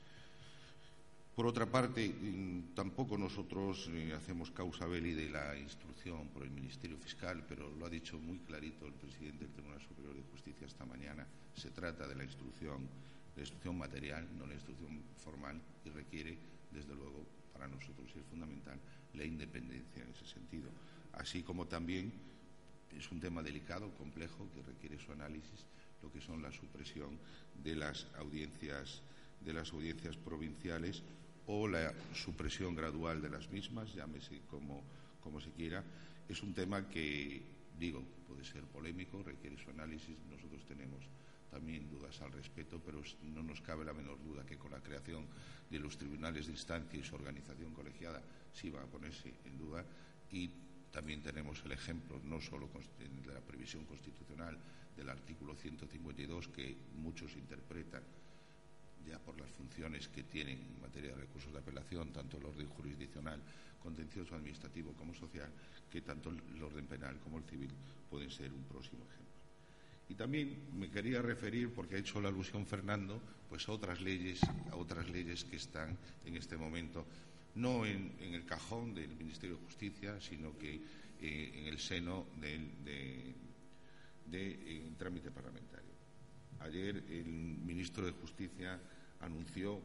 Por otra parte, tampoco nosotros hacemos causa belli de la instrucción por el Ministerio Fiscal, pero lo ha dicho muy clarito el presidente del Tribunal Superior de Justicia esta mañana. Se trata de la instrucción material, no la instrucción formal, y requiere, desde luego, para nosotros es fundamental, la independencia en ese sentido. Así como también es un tema delicado, complejo, que requiere su análisis, lo que son la supresión de las audiencias provinciales o la supresión gradual de las mismas, llámese como se quiera. Es un tema que, puede ser polémico, requiere su análisis. Nosotros tenemos también dudas al respecto, pero no nos cabe la menor duda que con la creación de los tribunales de instancia y su organización colegiada sí va a ponerse en duda. Y también tenemos el ejemplo, no solo de la previsión constitucional del artículo 152, que muchos interpretan ya por las funciones que tienen en materia de recursos de apelación, tanto el orden jurisdiccional, contencioso administrativo como social, que tanto el orden penal como el civil pueden ser un próximo ejemplo. Y también me quería referir, porque ha hecho la alusión Fernando, pues a otras leyes que están en este momento no en el cajón del Ministerio de Justicia, sino que en el seno del trámite parlamentario. Ayer el ministro de Justicia anunció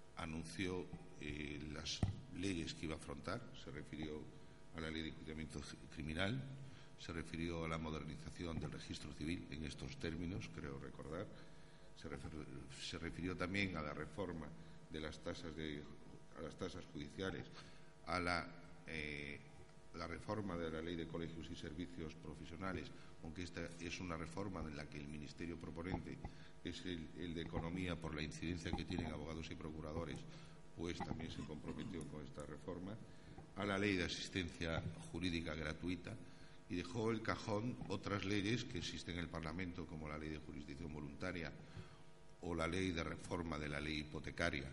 las leyes que iba a afrontar. Se refirió a la ley de enjuiciamiento criminal, se refirió a la modernización del registro civil en estos términos, creo recordar. Se refirió también a la reforma de las tasas judiciales, a la reforma de la ley de colegios y servicios profesionales, aunque esta es una reforma en la que el ministerio proponente es el de Economía, por la incidencia que tienen abogados y procuradores, pues también se comprometió con esta reforma, a la ley de asistencia jurídica gratuita, y dejó el cajón otras leyes que existen en el Parlamento, como la ley de jurisdicción voluntaria o la ley de reforma de la ley hipotecaria,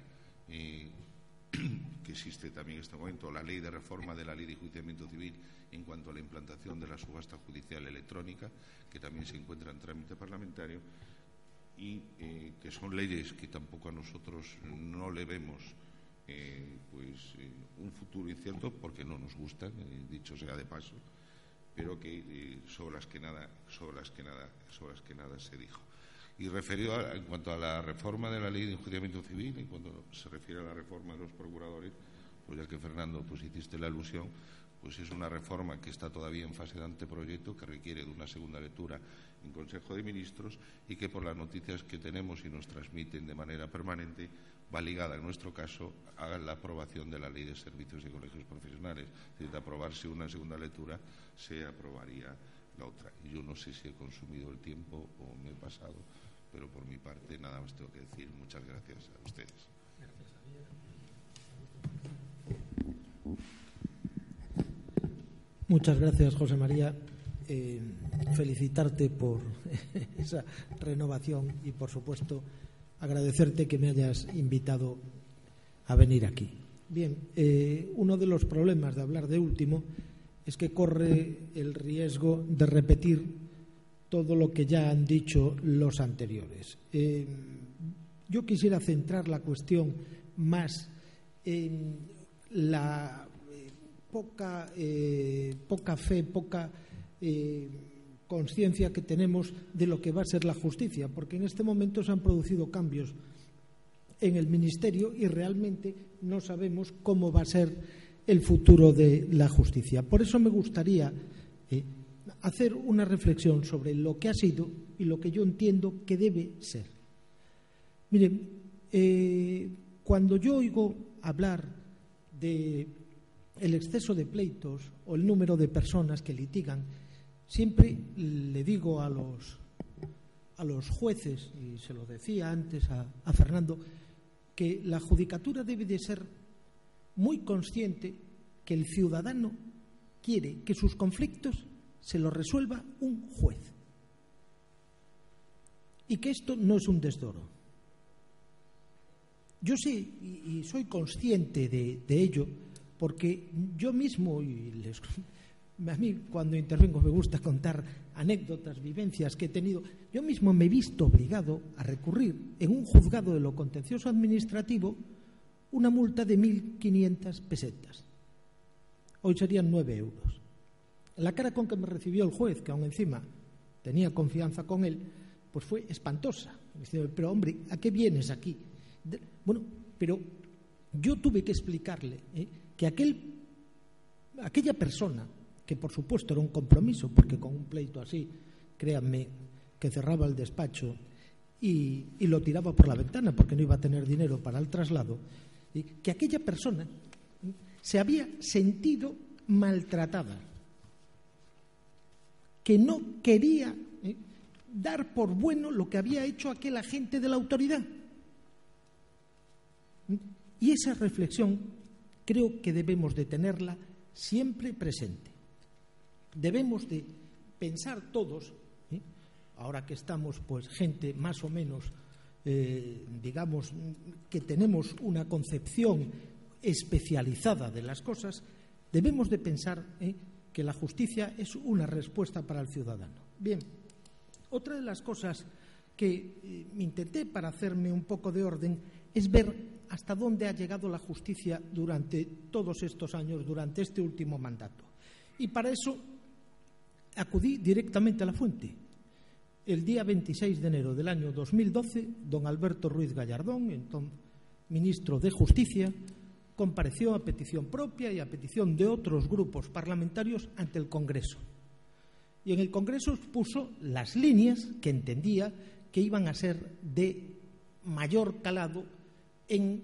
que existe también en este momento, la ley de reforma de la ley de enjuiciamiento civil en cuanto a la implantación de la subasta judicial electrónica, que también se encuentra en trámite parlamentario, y que son leyes que tampoco a nosotros no le vemos un futuro incierto, porque no nos gustan, dicho sea de paso, pero que sobre las que nada se dijo. Y referido en cuanto a la reforma de la ley de enjuiciamiento civil, en cuanto se refiere a la reforma de los procuradores, pues ya que Fernando hiciste la alusión, pues es una reforma que está todavía en fase de anteproyecto, que requiere de una segunda lectura en Consejo de Ministros, y que por las noticias que tenemos y nos transmiten de manera permanente va ligada, en nuestro caso, a la aprobación de la Ley de Servicios y Colegios Profesionales. Es decir, de aprobarse una segunda lectura, se aprobaría la otra. Y yo no sé si he consumido el tiempo o me he pasado, pero por mi parte nada más tengo que decir. Muchas gracias a ustedes. Muchas gracias, José María. Felicitarte por esa renovación y, por supuesto, agradecerte que me hayas invitado a venir aquí. Bien, uno de los problemas de hablar de último es que corre el riesgo de repetir todo lo que ya han dicho los anteriores. Yo quisiera centrar la cuestión más en la poca fe, poca conciencia que tenemos de lo que va a ser la justicia, porque en este momento se han producido cambios en el Ministerio y realmente no sabemos cómo va a ser el futuro de la justicia. Por eso me gustaría hacer una reflexión sobre lo que ha sido y lo que yo entiendo que debe ser. Miren, cuando yo oigo hablar de el exceso de pleitos o el número de personas que litigan, siempre le digo a los jueces, y se lo decía antes a Fernando, que la judicatura debe de ser muy consciente que el ciudadano quiere que sus conflictos se los resuelva un juez y que esto no es un desdoro. Yo sé y soy consciente de ello, porque yo mismo, a mí cuando intervengo me gusta contar anécdotas, vivencias que he tenido. Yo mismo me he visto obligado a recurrir en un juzgado de lo contencioso administrativo una multa de 1.500 pesetas. Hoy serían 9 euros. La cara con que me recibió el juez, que aún encima tenía confianza con él, pues fue espantosa. Me dice, pero hombre, ¿a qué vienes aquí? Bueno, pero yo tuve que explicarle que aquella persona, que por supuesto era un compromiso, porque con un pleito así, créanme, que cerraba el despacho y lo tiraba por la ventana porque no iba a tener dinero para el traslado, que aquella persona se había sentido maltratada, que no quería dar por bueno lo que había hecho aquel agente de la autoridad. Y esa reflexión creo que debemos de tenerla siempre presente. Debemos de pensar todos, ahora que estamos pues gente más o menos, digamos, que tenemos una concepción especializada de las cosas, debemos de pensar que la justicia es una respuesta para el ciudadano. Bien, otra de las cosas que intenté para hacerme un poco de orden es ver hasta dónde ha llegado la justicia durante todos estos años, durante este último mandato. Y para eso acudí directamente a la fuente. El día 26 de enero del año 2012, don Alberto Ruiz Gallardón, entonces ministro de Justicia, compareció a petición propia y a petición de otros grupos parlamentarios ante el Congreso. Y en el Congreso expuso las líneas que entendía que iban a ser de mayor calado en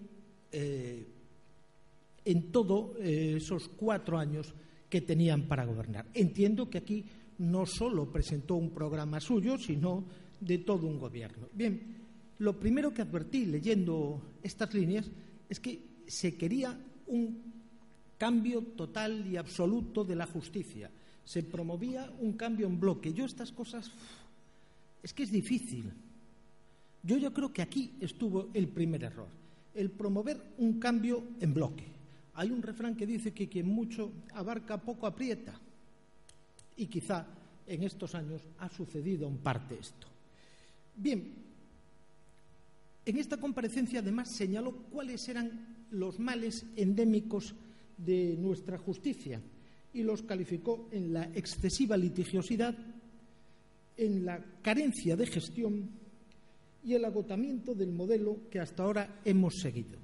todos esos 4 años que tenían para gobernar. Entiendo que aquí no solo presentó un programa suyo, sino de todo un gobierno. Bien, lo primero que advertí leyendo estas líneas es que se quería un cambio total y absoluto de la justicia. Se promovía un cambio en bloque. Yo estas cosas, es que es difícil. Yo creo que aquí estuvo el primer error, el promover un cambio en bloque. Hay un refrán que dice que quien mucho abarca poco aprieta, y quizá en estos años ha sucedido en parte esto. Bien, en esta comparecencia además señaló cuáles eran los males endémicos de nuestra justicia y los calificó en la excesiva litigiosidad, en la carencia de gestión y el agotamiento del modelo que hasta ahora hemos seguido.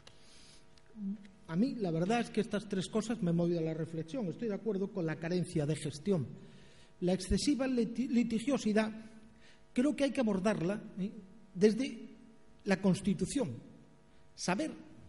A mí la verdad es que estas 3 cosas me han movido a la reflexión. Estoy de acuerdo con la carencia de gestión. La excesiva litigiosidad creo que hay que abordarla desde la Constitución. Saber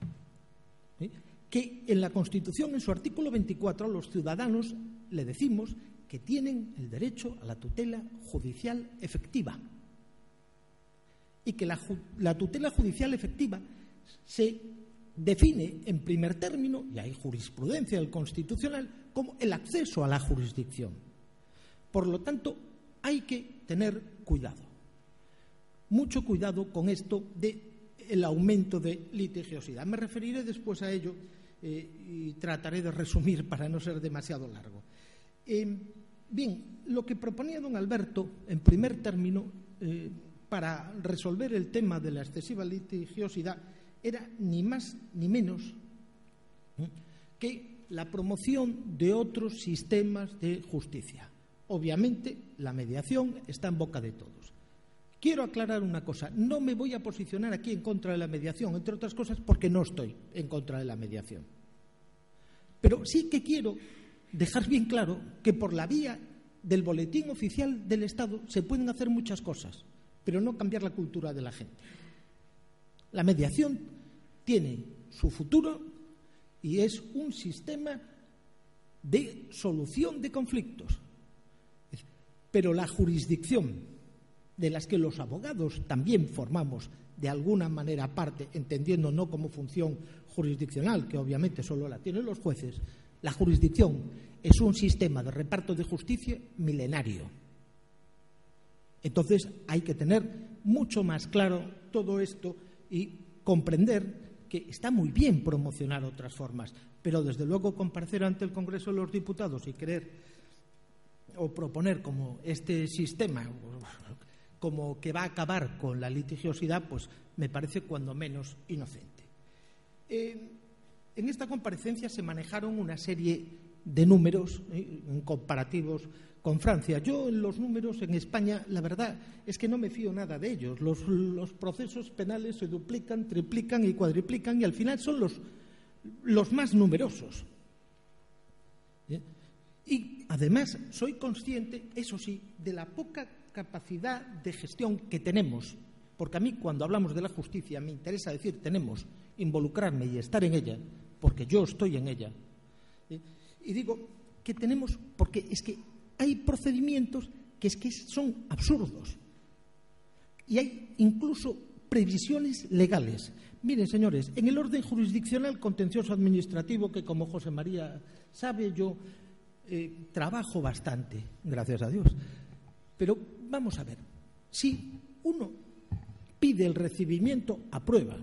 que en la Constitución, en su artículo 24, a los ciudadanos le decimos que tienen el derecho a la tutela judicial efectiva. y que la tutela judicial efectiva se define en primer término, y hay jurisprudencia del Constitucional, como el acceso a la jurisdicción. Por lo tanto, hay que tener cuidado, mucho cuidado con esto del aumento de litigiosidad. Me referiré después a ello y trataré de resumir para no ser demasiado largo. Bien, lo que proponía don Alberto, en primer término, para resolver el tema de la excesiva litigiosidad, era ni más ni menos que la promoción de otros sistemas de justicia. Obviamente, la mediación está en boca de todos. Quiero aclarar una cosa, no me voy a posicionar aquí en contra de la mediación, entre otras cosas porque no estoy en contra de la mediación. Pero sí que quiero dejar bien claro que por la vía del boletín oficial del Estado se pueden hacer muchas cosas, pero no cambiar la cultura de la gente. La mediación tiene su futuro y es un sistema de solución de conflictos. Pero la jurisdicción, de las que los abogados también formamos de alguna manera parte, entendiendo no como función jurisdiccional, que obviamente solo la tienen los jueces, la jurisdicción es un sistema de reparto de justicia milenario. Entonces hay que tener mucho más claro todo esto y comprender que está muy bien promocionar otras formas, pero desde luego comparecer ante el Congreso de los Diputados y querer o proponer como este sistema como que va a acabar con la litigiosidad, pues me parece cuando menos inocente. En esta comparecencia se manejaron una serie de números comparativos con Francia. Yo en los números en España, la verdad es que no me fío nada de ellos. Los procesos penales se duplican, triplican y cuadriplican y al final son los más numerosos. Y además soy consciente, eso sí, de la poca capacidad de gestión que tenemos, porque a mí cuando hablamos de la justicia me interesa decir tenemos, involucrarme y estar en ella, porque yo estoy en ella. Y digo que tenemos, porque es que hay procedimientos que son absurdos y hay incluso previsiones legales. Miren, señores, en el orden jurisdiccional contencioso administrativo, que como José María sabe, yo trabajo bastante, gracias a Dios. Pero vamos a ver, si uno pide el recibimiento a prueba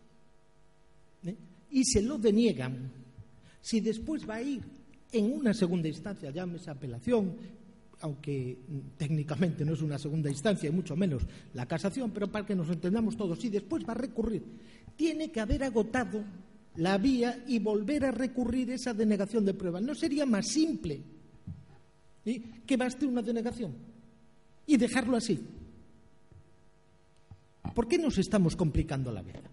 y se lo deniegan, si después va a ir en una segunda instancia, llámese apelación, aunque técnicamente no es una segunda instancia y mucho menos la casación, pero para que nos entendamos todos, si después va a recurrir, tiene que haber agotado la vía y volver a recurrir esa denegación de prueba. ¿No sería más simple que baste una denegación y dejarlo así? ¿Por qué nos estamos complicando la vida?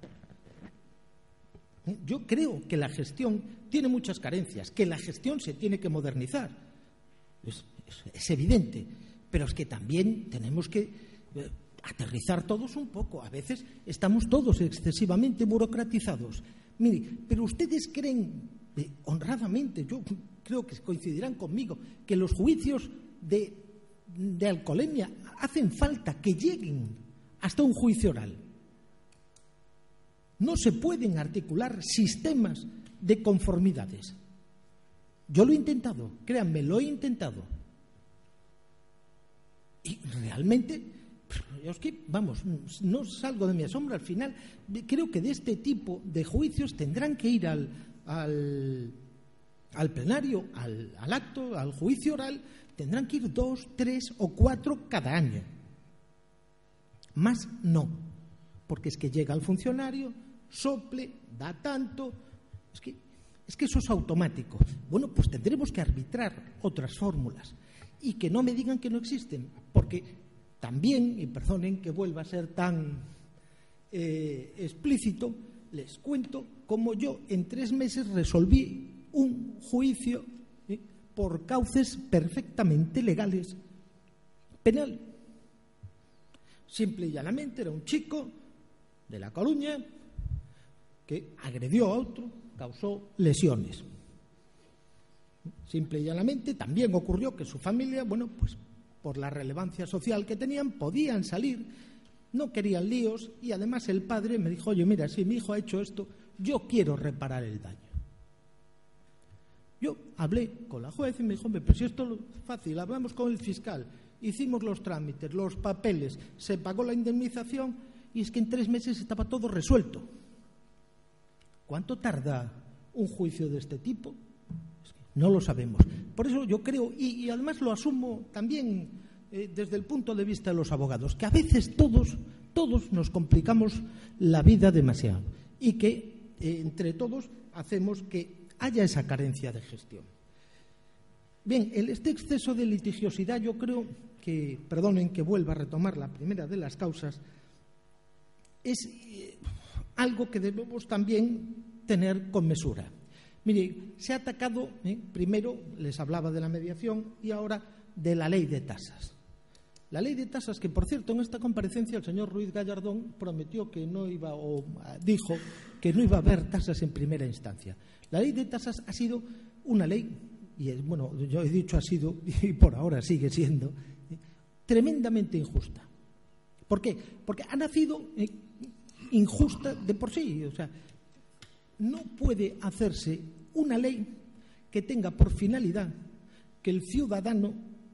Yo creo que la gestión tiene muchas carencias, que la gestión se tiene que modernizar. Es evidente, pero es que también tenemos que aterrizar todos un poco. A veces estamos todos excesivamente burocratizados. Mire, pero ustedes creen, honradamente, yo creo que coincidirán conmigo, que los juicios de alcoholemia hacen falta que lleguen hasta un juicio oral. No se pueden articular sistemas de conformidades. Yo lo he intentado, créanme, lo he intentado. Y realmente, es que, vamos, no salgo de mi asombro. Al final, creo que de este tipo de juicios tendrán que ir al plenario, al acto, al juicio oral, tendrán que ir 2, 3 o 4 cada año. Más no, porque es que llega el funcionario, sople, da tanto, es que eso es automático. Bueno, pues tendremos que arbitrar otras fórmulas y que no me digan que no existen, porque también, y perdonen que vuelva a ser tan explícito, les cuento cómo yo en 3 meses resolví un juicio por cauces perfectamente legales, penal. Simple y llanamente era un chico de La Coruña que agredió a otro, causó lesiones. Simple y llanamente también ocurrió que su familia, bueno, pues por la relevancia social que tenían, podían salir no querían líos y además el padre me dijo, oye, mira, si mi hijo ha hecho esto, yo quiero reparar el daño. Yo hablé con la juez y me dijo, pero si esto es fácil, hablamos con el fiscal, hicimos los trámites, los papeles, se pagó la indemnización y es que en 3 meses estaba todo resuelto. ¿Cuánto tarda un juicio de este tipo? Es que no lo sabemos. Por eso yo creo, y además lo asumo también desde el punto de vista de los abogados, que a veces todos nos complicamos la vida demasiado y que entre todos hacemos que haya esa carencia de gestión. Bien, este exceso de litigiosidad yo creo que, perdonen que vuelva a retomar la primera de las causas, es algo que debemos también tener con mesura. Mire, se ha atacado, primero les hablaba de la mediación y ahora de la ley de tasas. La ley de tasas, que por cierto en esta comparecencia el señor Ruiz Gallardón prometió que no iba, o dijo que no iba a haber tasas en primera instancia. La ley de tasas ha sido una ley, y bueno, yo he dicho ha sido, y por ahora sigue siendo, tremendamente injusta. ¿Por qué? Porque ha nacido injusta de por sí. O sea, no puede hacerse una ley que tenga por finalidad que el ciudadano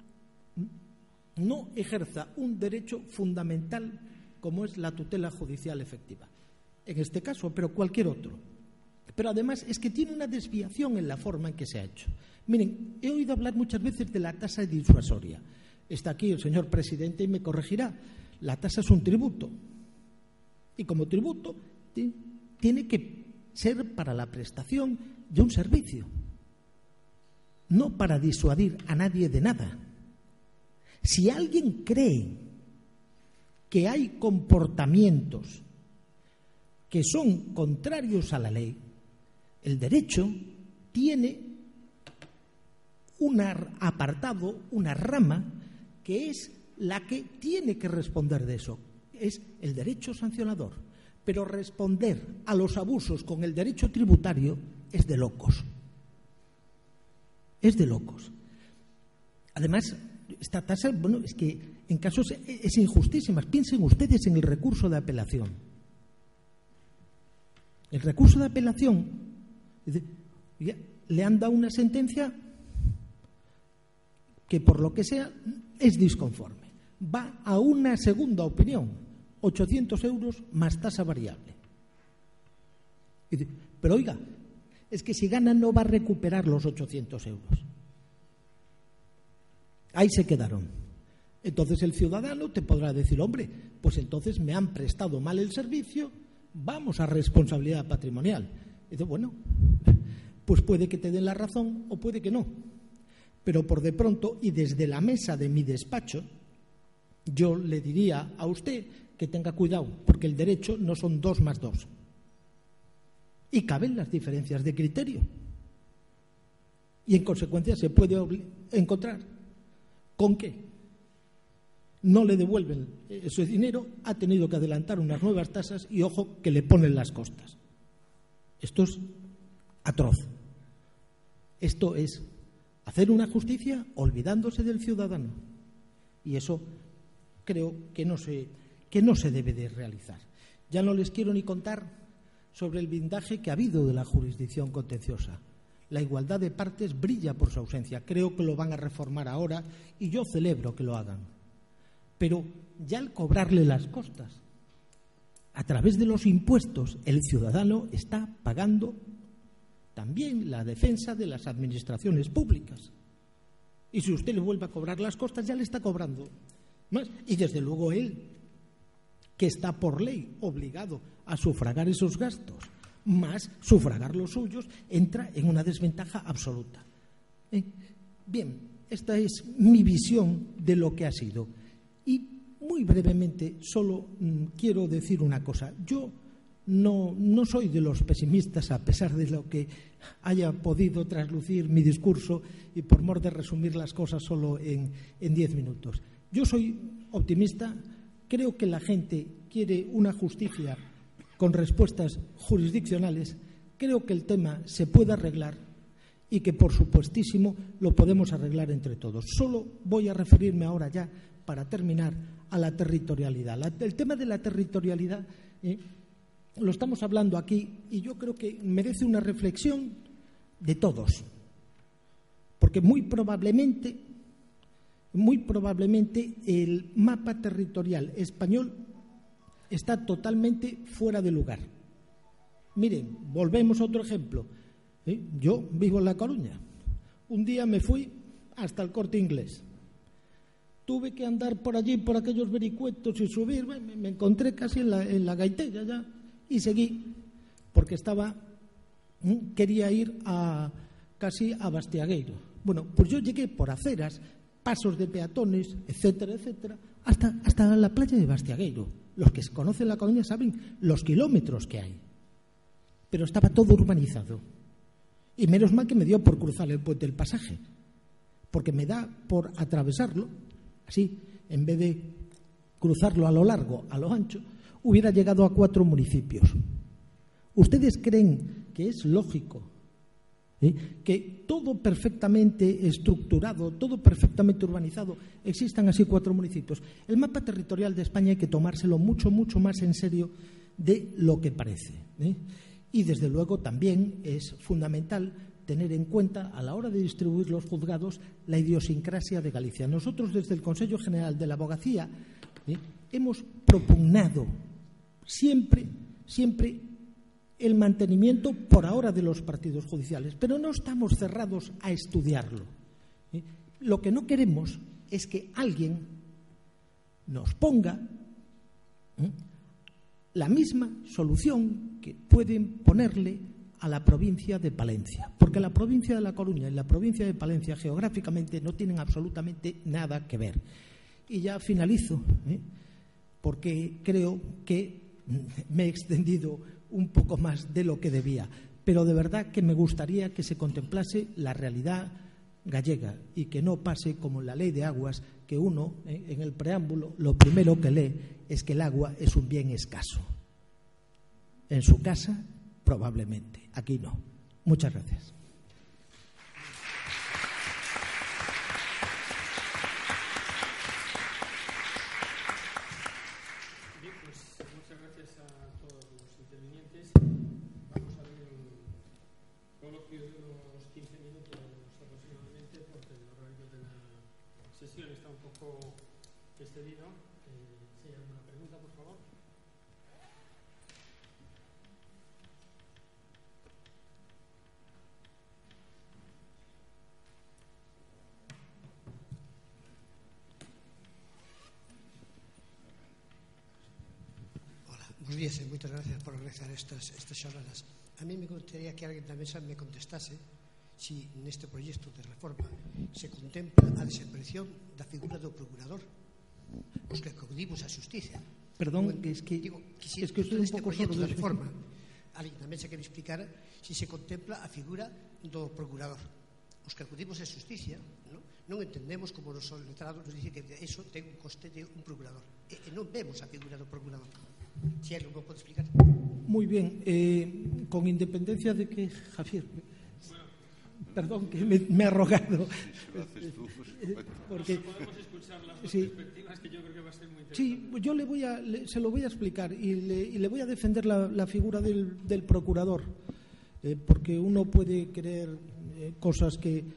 no ejerza un derecho fundamental como es la tutela judicial efectiva. En este caso, pero cualquier otro. Pero además es que tiene una desviación en la forma en que se ha hecho. Miren, he oído hablar muchas veces de la tasa disuasoria. Está aquí el señor presidente y me corregirá. La tasa es un tributo. Y como tributo tiene que ser para la prestación de un servicio, no para disuadir a nadie de nada. Si alguien cree que hay comportamientos que son contrarios a la ley, el derecho tiene un apartado, una rama, que es la que tiene que responder de eso. Es el derecho sancionador. Pero responder a los abusos con el derecho tributario es de locos. Es de locos. Además, esta tasa, bueno, es que en casos es injustísima. Piensen ustedes en el recurso de apelación. El recurso de apelación, le han dado una sentencia que por lo que sea es disconforme. Va a una segunda opinión, 800 euros más tasa variable. Pero oiga, es que si gana no va a recuperar los 800 euros. Ahí se quedaron. Entonces el ciudadano te podrá decir, hombre, pues entonces me han prestado mal el servicio, vamos a responsabilidad patrimonial. Y dice, bueno, pues puede que te den la razón o puede que no. Pero por de pronto, y desde la mesa de mi despacho, yo le diría a usted que tenga cuidado, porque el derecho no son 2 más 2. Y caben las diferencias de criterio. Y en consecuencia se puede encontrar con que no le devuelven ese dinero, ha tenido que adelantar unas nuevas tasas y ojo que le ponen las costas. Esto es atroz. Esto es hacer una justicia olvidándose del ciudadano. Y eso creo que no se debe de realizar. Ya no les quiero ni contar sobre el blindaje que ha habido de la jurisdicción contenciosa. La igualdad de partes brilla por su ausencia. Creo que lo van a reformar ahora y yo celebro que lo hagan. Pero ya al cobrarle las costas, a través de los impuestos, el ciudadano está pagando también la defensa de las administraciones públicas. Y si usted le vuelve a cobrar las costas, ya le está cobrando más. Y desde luego él, que está por ley obligado a sufragar esos gastos, más sufragar los suyos, entra en una desventaja absoluta. Bien, esta es mi visión de lo que ha sido. Y muy brevemente solo quiero decir una cosa. Yo no soy de los pesimistas, a pesar de lo que haya podido traslucir mi discurso y por mor de resumir las cosas solo en 10 minutos. Yo soy optimista, creo que la gente quiere una justicia con respuestas jurisdiccionales, creo que el tema se puede arreglar y que, por supuestísimo, lo podemos arreglar entre todos. Solo voy a referirme ahora ya, para terminar, a la territorialidad. El tema de la territorialidad lo estamos hablando aquí y yo creo que merece una reflexión de todos, porque muy probablemente el mapa territorial español está totalmente fuera de lugar. Miren, volvemos a otro ejemplo. Yo vivo en La Coruña. Un día me fui hasta el Corte Inglés. Tuve que andar por allí, por aquellos vericuetos y subir. Me encontré casi en la Gaitella ya y seguí, porque quería ir casi a Bastiagueiro. Bueno, pues yo llegué por aceras, pasos de peatones, etcétera, etcétera, hasta la playa de Bastiagueiro. Los que conocen La Coruña saben los kilómetros que hay. Pero estaba todo urbanizado. Y menos mal que me dio por cruzar el puente del Pasaje, porque me da por atravesarlo, así, en vez de cruzarlo a lo largo, a lo ancho, hubiera llegado a 4 municipios. ¿Ustedes creen que es lógico que todo perfectamente estructurado, todo perfectamente urbanizado, existan así 4 municipios? El mapa territorial de España hay que tomárselo mucho, mucho más en serio de lo que parece. Y, desde luego, también es fundamental tener en cuenta, a la hora de distribuir los juzgados, la idiosincrasia de Galicia. Nosotros, desde el Consejo General de la Abogacía, hemos propugnado siempre el mantenimiento, por ahora, de los partidos judiciales, pero no estamos cerrados a estudiarlo. Lo que no queremos es que alguien nos ponga la misma solución que pueden ponerle a la provincia de Palencia, porque la provincia de La Coruña y la provincia de Palencia geográficamente no tienen absolutamente nada que ver. Y ya finalizo, porque creo que me he extendido un poco más de lo que debía, pero de verdad que me gustaría que se contemplase la realidad gallega y que no pase como en la Ley de Aguas, que uno, en el preámbulo, lo primero que lee es que el agua es un bien escaso. En su casa, probablemente. Aquí no. Muchas gracias. Bien, pues muchas gracias a todos los intervinientes. Vamos a ver un coloquio de unos 15 minutos aproximadamente, porque el horario de la sesión está un poco excedido. Si hay alguna pregunta, por favor. Buenos días e moitas gracias por organizar estas xornadas. A mí me gustaría que alguén da mesa me contestase si neste proxecto de reforma se contempla a desaparición da figura do procurador, os que acudimos á xusticia. Perdón, es que estoy un pouco sordo de reforma. Alguén da mesa que me explicara si se contempla a figura do procurador. Os que acudimos á xusticia non entendemos como nos letrados nos dicen que eso ten un coste de un procurador e non vemos a figura do procurador. Si alguien lo puede explicar. Muy bien, con independencia de que Javier, perdón que me ha rogado, porque podemos escuchar las dos sí, perspectivas, que yo creo que va a ser muy interesante. Sí, yo se lo voy a explicar y le voy a defender la figura del procurador, porque uno puede creer cosas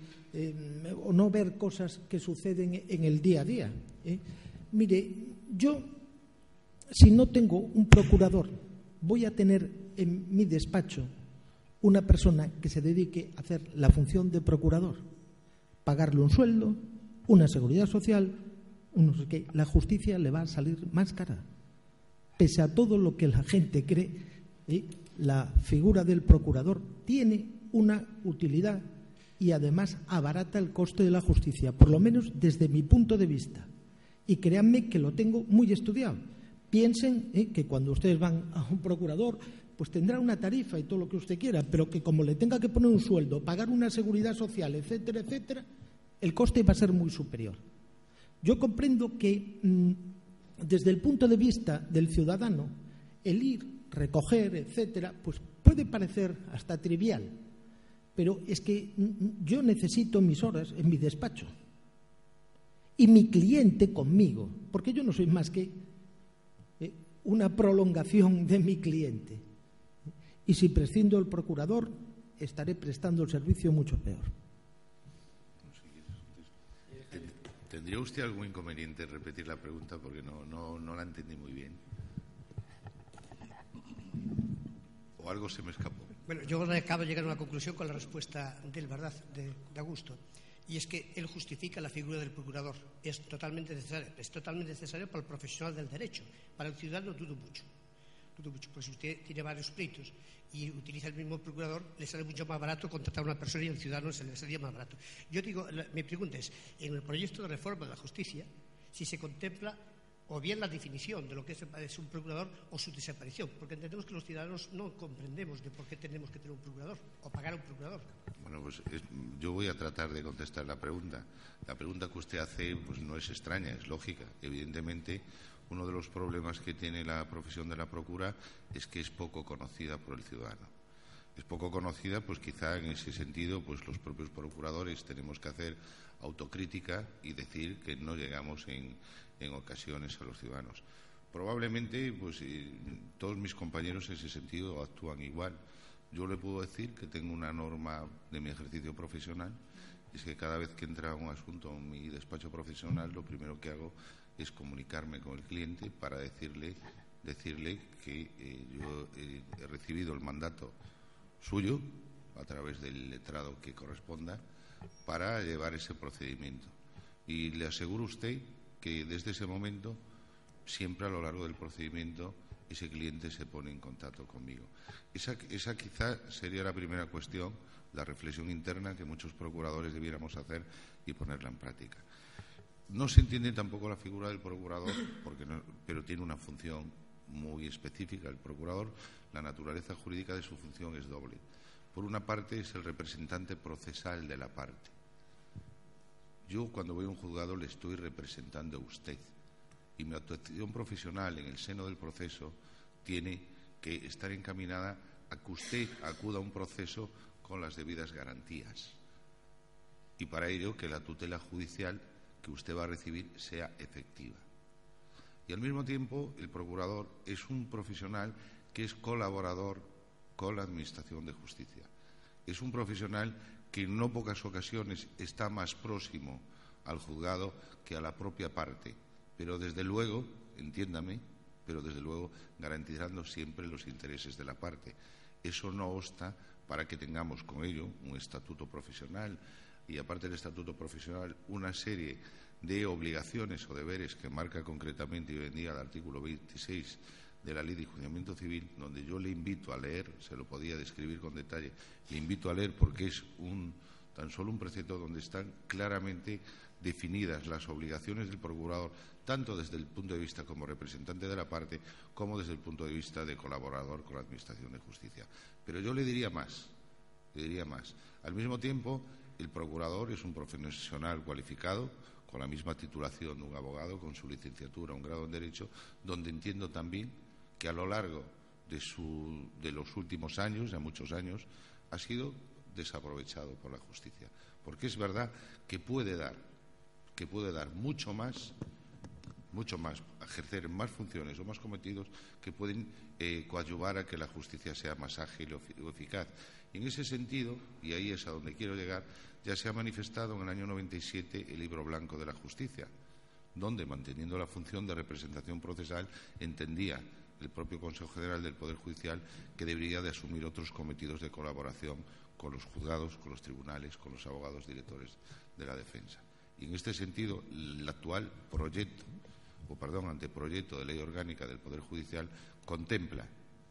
o no ver cosas que suceden en el día a día. Mire, yo, si no tengo un procurador, voy a tener en mi despacho una persona que se dedique a hacer la función de procurador, pagarle un sueldo, una seguridad social, no sé qué. La justicia le va a salir más cara. Pese a todo lo que la gente cree, la figura del procurador tiene una utilidad y además abarata el coste de la justicia, por lo menos desde mi punto de vista. Y créanme que lo tengo muy estudiado. Piensen que cuando ustedes van a un procurador, pues tendrá una tarifa y todo lo que usted quiera, pero que como le tenga que poner un sueldo, pagar una seguridad social, etcétera, etcétera, el coste va a ser muy superior. Yo comprendo que desde el punto de vista del ciudadano, el ir, recoger, etcétera, pues puede parecer hasta trivial, pero es que yo necesito mis horas en mi despacho. y mi cliente conmigo, porque yo no soy más que una prolongación de mi cliente. Y si prescindo del procurador, estaré prestando el servicio mucho peor. ¿Tendría usted algún inconveniente en repetir la pregunta? Porque no la entendí muy bien. ¿O algo se me escapó? Bueno, yo acabo de llegar a una conclusión con la respuesta del verdad, de Augusto. Y es que él justifica la figura del procurador. Es totalmente necesario para el profesional del derecho. Para el ciudadano dudo mucho. Pues si usted tiene varios pleitos y utiliza el mismo procurador, le sale mucho más barato contratar a una persona y al ciudadano se le salía más barato. Yo digo, mi pregunta es, en el proyecto de reforma de la justicia, si se contempla o bien la definición de lo que es un procurador o su desaparición, porque entendemos que los ciudadanos no comprendemos de por qué tenemos que tener un procurador o pagar a un procurador. Bueno, pues yo voy a tratar de contestar la pregunta. La pregunta que usted hace pues no es extraña, es lógica. Evidentemente, uno de los problemas que tiene la profesión de la procura es que es poco conocida por el ciudadano. Es poco conocida, pues quizá en ese sentido, pues los propios procuradores tenemos que hacer autocrítica y decir que no llegamos en ocasiones a los ciudadanos. Probablemente, pues todos mis compañeros en ese sentido actúan igual. Yo le puedo decir que tengo una norma de mi ejercicio profesional, es que cada vez que entra un asunto en mi despacho profesional, lo primero que hago es comunicarme con el cliente para decirle que yo he recibido el mandato suyo a través del letrado que corresponda para llevar ese procedimiento. Y le aseguro a usted que desde ese momento, siempre a lo largo del procedimiento, ese cliente se pone en contacto conmigo. Esa quizá sería la primera cuestión, la reflexión interna que muchos procuradores debiéramos hacer y ponerla en práctica. No se entiende tampoco la figura del procurador, pero tiene una función muy específica. El procurador, la naturaleza jurídica de su función es doble. Por una parte, es el representante procesal de la parte. Yo, cuando voy a un juzgado, le estoy representando a usted. Y mi actuación profesional en el seno del proceso tiene que estar encaminada a que usted acuda a un proceso con las debidas garantías. Y para ello, que la tutela judicial que usted va a recibir sea efectiva. Y al mismo tiempo, el procurador es un profesional que es colaborador con la Administración de Justicia. Es un profesional que en no pocas ocasiones está más próximo al juzgado que a la propia parte, pero desde luego, entiéndame, garantizando siempre los intereses de la parte. Eso no obsta para que tengamos con ello un estatuto profesional y, aparte del estatuto profesional, una serie de obligaciones o deberes que marca concretamente hoy en día el artículo 26 de la Ley de Enjuiciamiento Civil, donde yo le invito a leer, se lo podía describir con detalle, le invito a leer porque es tan solo un precepto donde están claramente definidas las obligaciones del procurador, tanto desde el punto de vista como representante de la parte, como desde el punto de vista de colaborador con la Administración de Justicia. Pero yo le diría más. Al mismo tiempo, el procurador es un profesional cualificado, con la misma titulación de un abogado, con su licenciatura, un grado en Derecho, donde entiendo también que a lo largo de los últimos años, ya muchos años, ha sido desaprovechado por la justicia. Porque es verdad que puede dar mucho más, ejercer más funciones o más cometidos que pueden coadyuvar a que la justicia sea más ágil o eficaz. Y en ese sentido, y ahí es a donde quiero llegar, ya se ha manifestado en el año 97 el Libro Blanco de la Justicia, donde, manteniendo la función de representación procesal, entendía el propio Consejo General del Poder Judicial que debería de asumir otros cometidos de colaboración con los juzgados, con los tribunales, con los abogados directores de la defensa. Y en este sentido, el actual anteproyecto de ley orgánica del Poder Judicial contempla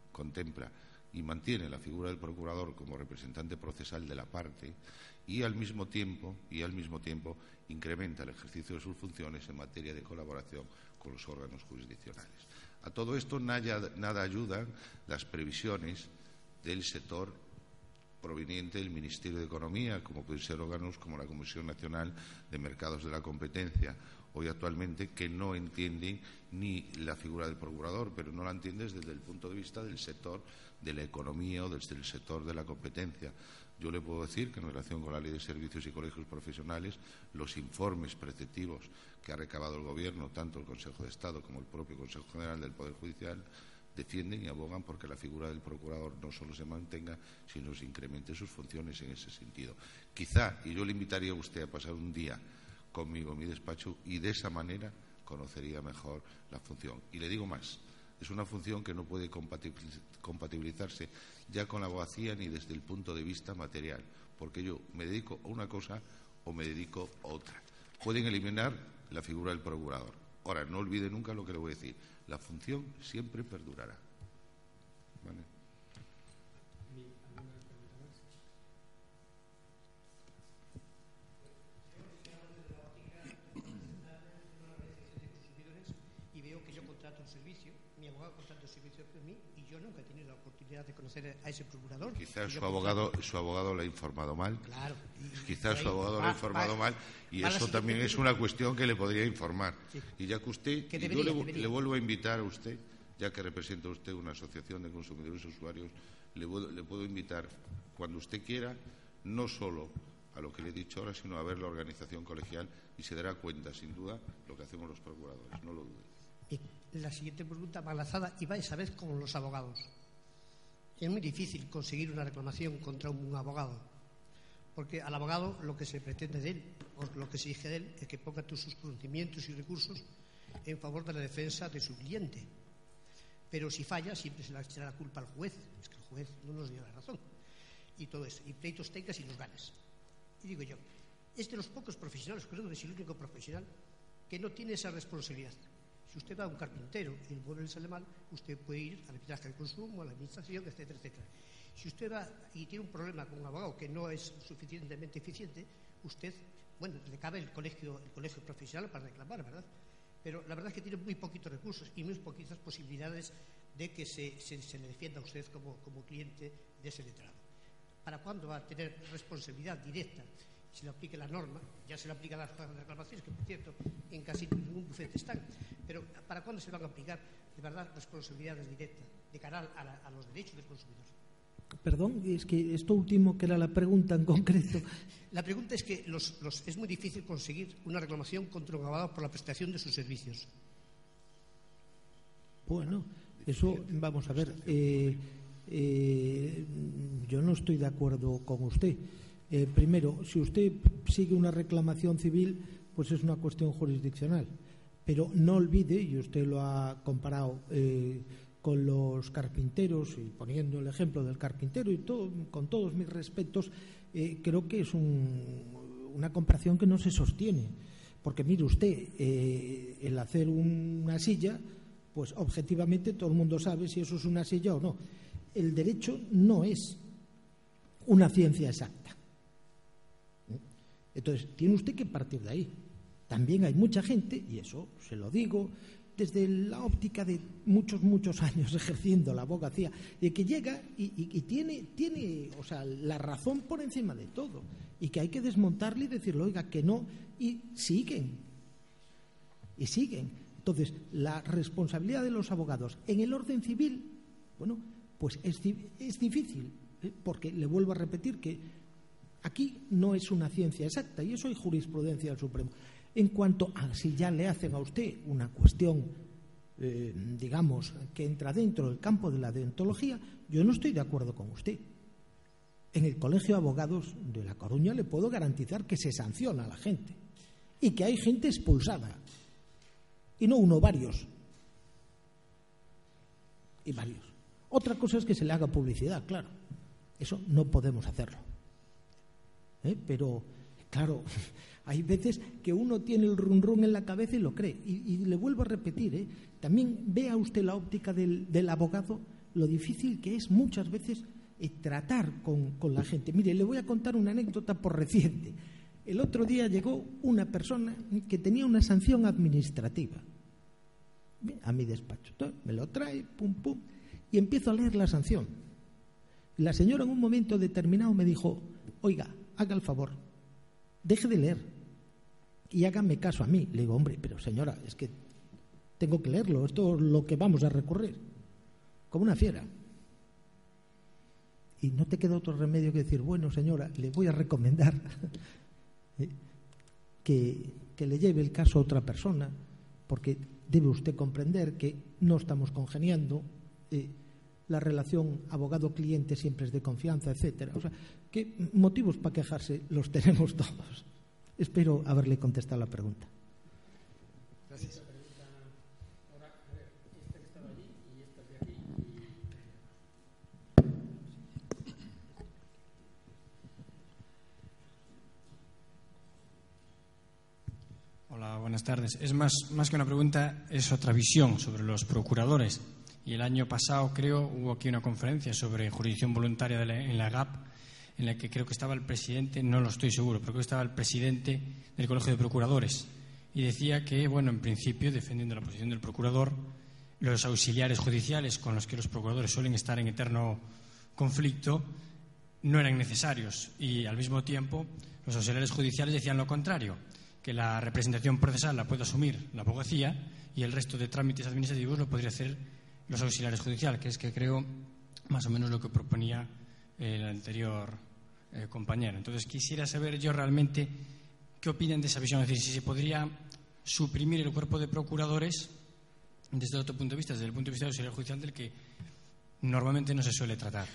y mantiene la figura del procurador como representante procesal de la parte y al mismo tiempo incrementa el ejercicio de sus funciones en materia de colaboración con los órganos jurisdiccionales. A todo esto nada ayudan las previsiones del sector proveniente del Ministerio de Economía, como pueden ser órganos como la Comisión Nacional de Mercados de la Competencia hoy actualmente que no entienden ni la figura del procurador, pero no la entiendes desde el punto de vista del sector de la economía o desde el sector de la competencia. Yo le puedo decir que en relación con la Ley de Servicios y Colegios Profesionales, los informes preceptivos que ha recabado el Gobierno, tanto el Consejo de Estado como el propio Consejo General del Poder Judicial, defienden y abogan porque la figura del procurador no solo se mantenga, sino se incremente sus funciones en ese sentido. Quizá, y yo le invitaría a usted a pasar un día conmigo en mi despacho y de esa manera conocería mejor la función. Y le digo más, es una función que no puede compatibilizarse ya con la abogacía ni desde el punto de vista material, porque yo me dedico a una cosa o me dedico a otra. Pueden eliminar la figura del procurador. Ahora, no olvide nunca lo que le voy a decir. La función siempre perdurará. ¿Vale? Y veo que yo contrato un servicio, mi abogado contrata un servicio por mí y yo nunca he tenido la oportunidad de conocer a ese procurador. Quizás su abogado le ha informado mal. Claro. Quizás su abogado le ha informado mal y eso también es una cuestión que le podría informar. Sí. Y ya que usted, le vuelvo a invitar a usted, ya que representa usted una asociación de consumidores y usuarios, le puedo invitar cuando usted quiera, no solo a lo que le he dicho ahora, sino a ver la organización colegial y se dará cuenta, sin duda, lo que hacemos los procuradores, no lo dude. La siguiente pregunta va lanzada y va esa vez con los abogados. Es muy difícil conseguir una reclamación contra un abogado, porque al abogado lo que se pretende de él, o lo que se exige de él, es que ponga todos sus conocimientos y recursos en favor de la defensa de su cliente. Pero si falla, siempre se le echará la culpa al juez. Es que el juez no nos dio la razón. Y todo eso. Y pleitos tengas y los ganes. Y digo yo, es de los pocos profesionales, creo que es el único profesional que no tiene esa responsabilidad. Si usted va a un carpintero y el mueble le sale mal, usted puede ir al arbitraje del consumo, a la administración, etcétera, etcétera. Si usted va y tiene un problema con un abogado que no es suficientemente eficiente, usted, bueno, le cabe el colegio profesional para reclamar, ¿verdad? Pero la verdad es que tiene muy poquitos recursos y muy poquitas posibilidades de que se le defienda a usted como cliente de ese letrado. ¿Para cuándo va a tener responsabilidad directa? Si le aplique la norma, ya se le aplica las reclamaciones, que por cierto en casi ningún bufete están, pero ¿para cuándo se van a aplicar de verdad responsabilidades directas de cara a los derechos del consumidor? Perdón, es que esto último que era la pregunta en concreto. La pregunta es que es muy difícil conseguir una reclamación contra un abogado por la prestación de sus servicios. Bueno, eso vamos a ver. Yo no estoy de acuerdo con usted. Primero, si usted sigue una reclamación civil, pues es una cuestión jurisdiccional. Pero no olvide, y usted lo ha comparado con los carpinteros, y poniendo el ejemplo del carpintero, y todo, con todos mis respetos, creo que es una comparación que no se sostiene. Porque mire usted, el hacer una silla, pues objetivamente todo el mundo sabe si eso es una silla o no. El derecho no es una ciencia exacta. Entonces, tiene usted que partir de ahí. También hay mucha gente, y eso se lo digo desde la óptica de muchos años ejerciendo la abogacía, de que llega y tiene, o sea, la razón por encima de todo, y que hay que desmontarle y decirle, oiga, que no, y siguen. Entonces, la responsabilidad de los abogados en el orden civil, bueno, pues es difícil, porque le vuelvo a repetir que aquí no es una ciencia exacta, y eso hay jurisprudencia del Supremo. En cuanto a si ya le hacen a usted una cuestión, digamos, que entra dentro del campo de la deontología, yo no estoy de acuerdo con usted. En el Colegio de Abogados de La Coruña le puedo garantizar que se sanciona a la gente y que hay gente expulsada, y no uno, varios. Y varios. Otra cosa es que se le haga publicidad, claro. Eso no podemos hacerlo. Pero, claro, hay veces que uno tiene el run en la cabeza y lo cree. Y le vuelvo a repetir, también vea usted la óptica del abogado, lo difícil que es muchas veces tratar con la gente. Mire, le voy a contar una anécdota por reciente. El otro día llegó una persona que tenía una sanción administrativa a mi despacho. Entonces, me lo trae, pum, y empiezo a leer la sanción. La señora en un momento determinado me dijo, oiga, haga el favor, deje de leer. y hágame caso a mí. Le digo, hombre, pero señora, es que tengo que leerlo, esto es lo que vamos a recurrir, como una fiera. Y no te queda otro remedio que decir, bueno, señora, le voy a recomendar que le lleve el caso a otra persona, porque debe usted comprender que no estamos congeniando, la relación abogado-cliente siempre es de confianza, etcétera. O sea, que motivos para quejarse los tenemos todos. Espero haberle contestado la pregunta. Gracias. Hola, buenas tardes. Es más que una pregunta, es otra visión sobre los procuradores. Y el año pasado, creo, hubo aquí una conferencia sobre jurisdicción voluntaria en la GAP, en la que creo que estaba el presidente, no lo estoy seguro, pero creo que estaba el presidente del Colegio de Procuradores. Y decía que, bueno, en principio, defendiendo la posición del procurador, los auxiliares judiciales con los que los procuradores suelen estar en eterno conflicto no eran necesarios. Y, al mismo tiempo, los auxiliares judiciales decían lo contrario, que la representación procesal la puede asumir la abogacía y el resto de trámites administrativos lo podría hacer los auxiliares judiciales, que es que creo más o menos lo que proponía el anterior compañero. Entonces quisiera saber yo realmente qué opinan de esa visión, es decir, si se podría suprimir el cuerpo de procuradores desde otro punto de vista, desde el punto de vista del auxiliar judicial, del que normalmente no se suele tratar.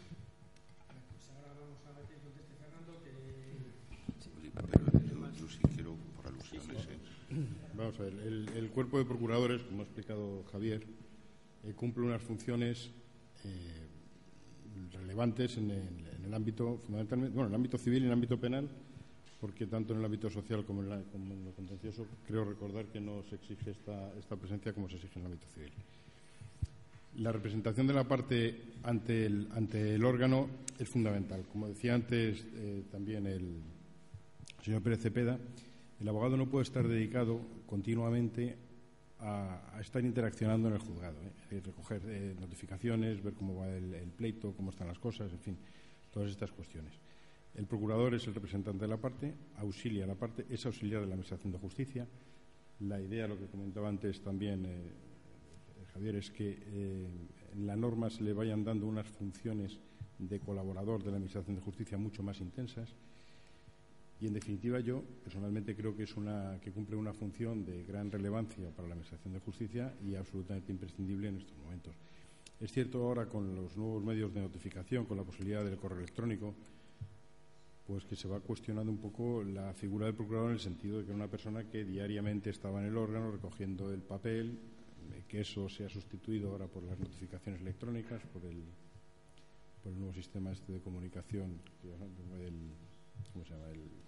Vamos a ver, el cuerpo de procuradores, como ha explicado Javier, cumple unas funciones relevantes en el ámbito, fundamentalmente, bueno, en el ámbito civil y en el ámbito penal, porque tanto en el ámbito social como en lo contencioso, creo recordar que no se exige esta presencia como se exige en el ámbito civil. La representación de la parte ante el órgano es fundamental. Como decía antes también el señor Pérez Cepeda, el abogado no puede estar dedicado continuamente a estar interaccionando en el juzgado, recoger notificaciones, ver cómo va el pleito, cómo están las cosas, en fin, todas estas cuestiones. El procurador es el representante de la parte, auxilia a la parte, es auxiliar de la Administración de Justicia. La idea, lo que comentaba antes también Javier, es que en la norma se le vayan dando unas funciones de colaborador de la Administración de Justicia mucho más intensas. Y, en definitiva, yo personalmente creo que que cumple una función de gran relevancia para la Administración de Justicia y absolutamente imprescindible en estos momentos. Es cierto ahora, con los nuevos medios de notificación, con la posibilidad del correo electrónico, pues que se va cuestionando un poco la figura del procurador, en el sentido de que era una persona que diariamente estaba en el órgano recogiendo el papel, que eso se ha sustituido ahora por las notificaciones electrónicas, por el nuevo sistema de comunicación, ¿cómo se llama?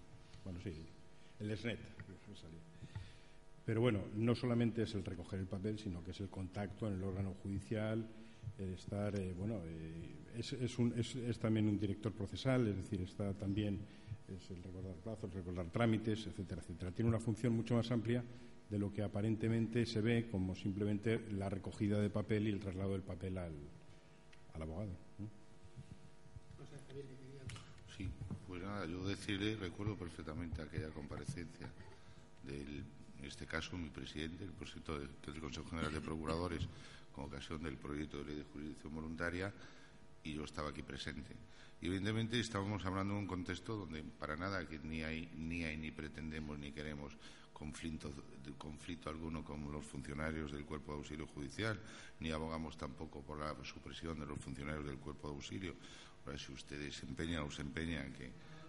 El SNET. Pero bueno, no solamente es el recoger el papel, sino que es el contacto en el órgano judicial, el estar, es también un director procesal, es decir, está también es el recordar plazos, el recordar trámites, etcétera, etcétera. Tiene una función mucho más amplia de lo que aparentemente se ve como simplemente la recogida de papel y el traslado del papel al abogado, ¿no? Sí, pues nada, yo decirle, recuerdo perfectamente aquella comparecencia en este caso, mi presidente, el presidente del Consejo General de Procuradores, con ocasión del proyecto de ley de jurisdicción voluntaria, y yo estaba aquí presente. Y evidentemente estábamos hablando de un contexto donde para nada que ni hay ni pretendemos ni queremos conflicto alguno con los funcionarios del Cuerpo de Auxilio Judicial, ni abogamos tampoco por la supresión de los funcionarios del Cuerpo de Auxilio. Ahora, si ustedes se empeñan que...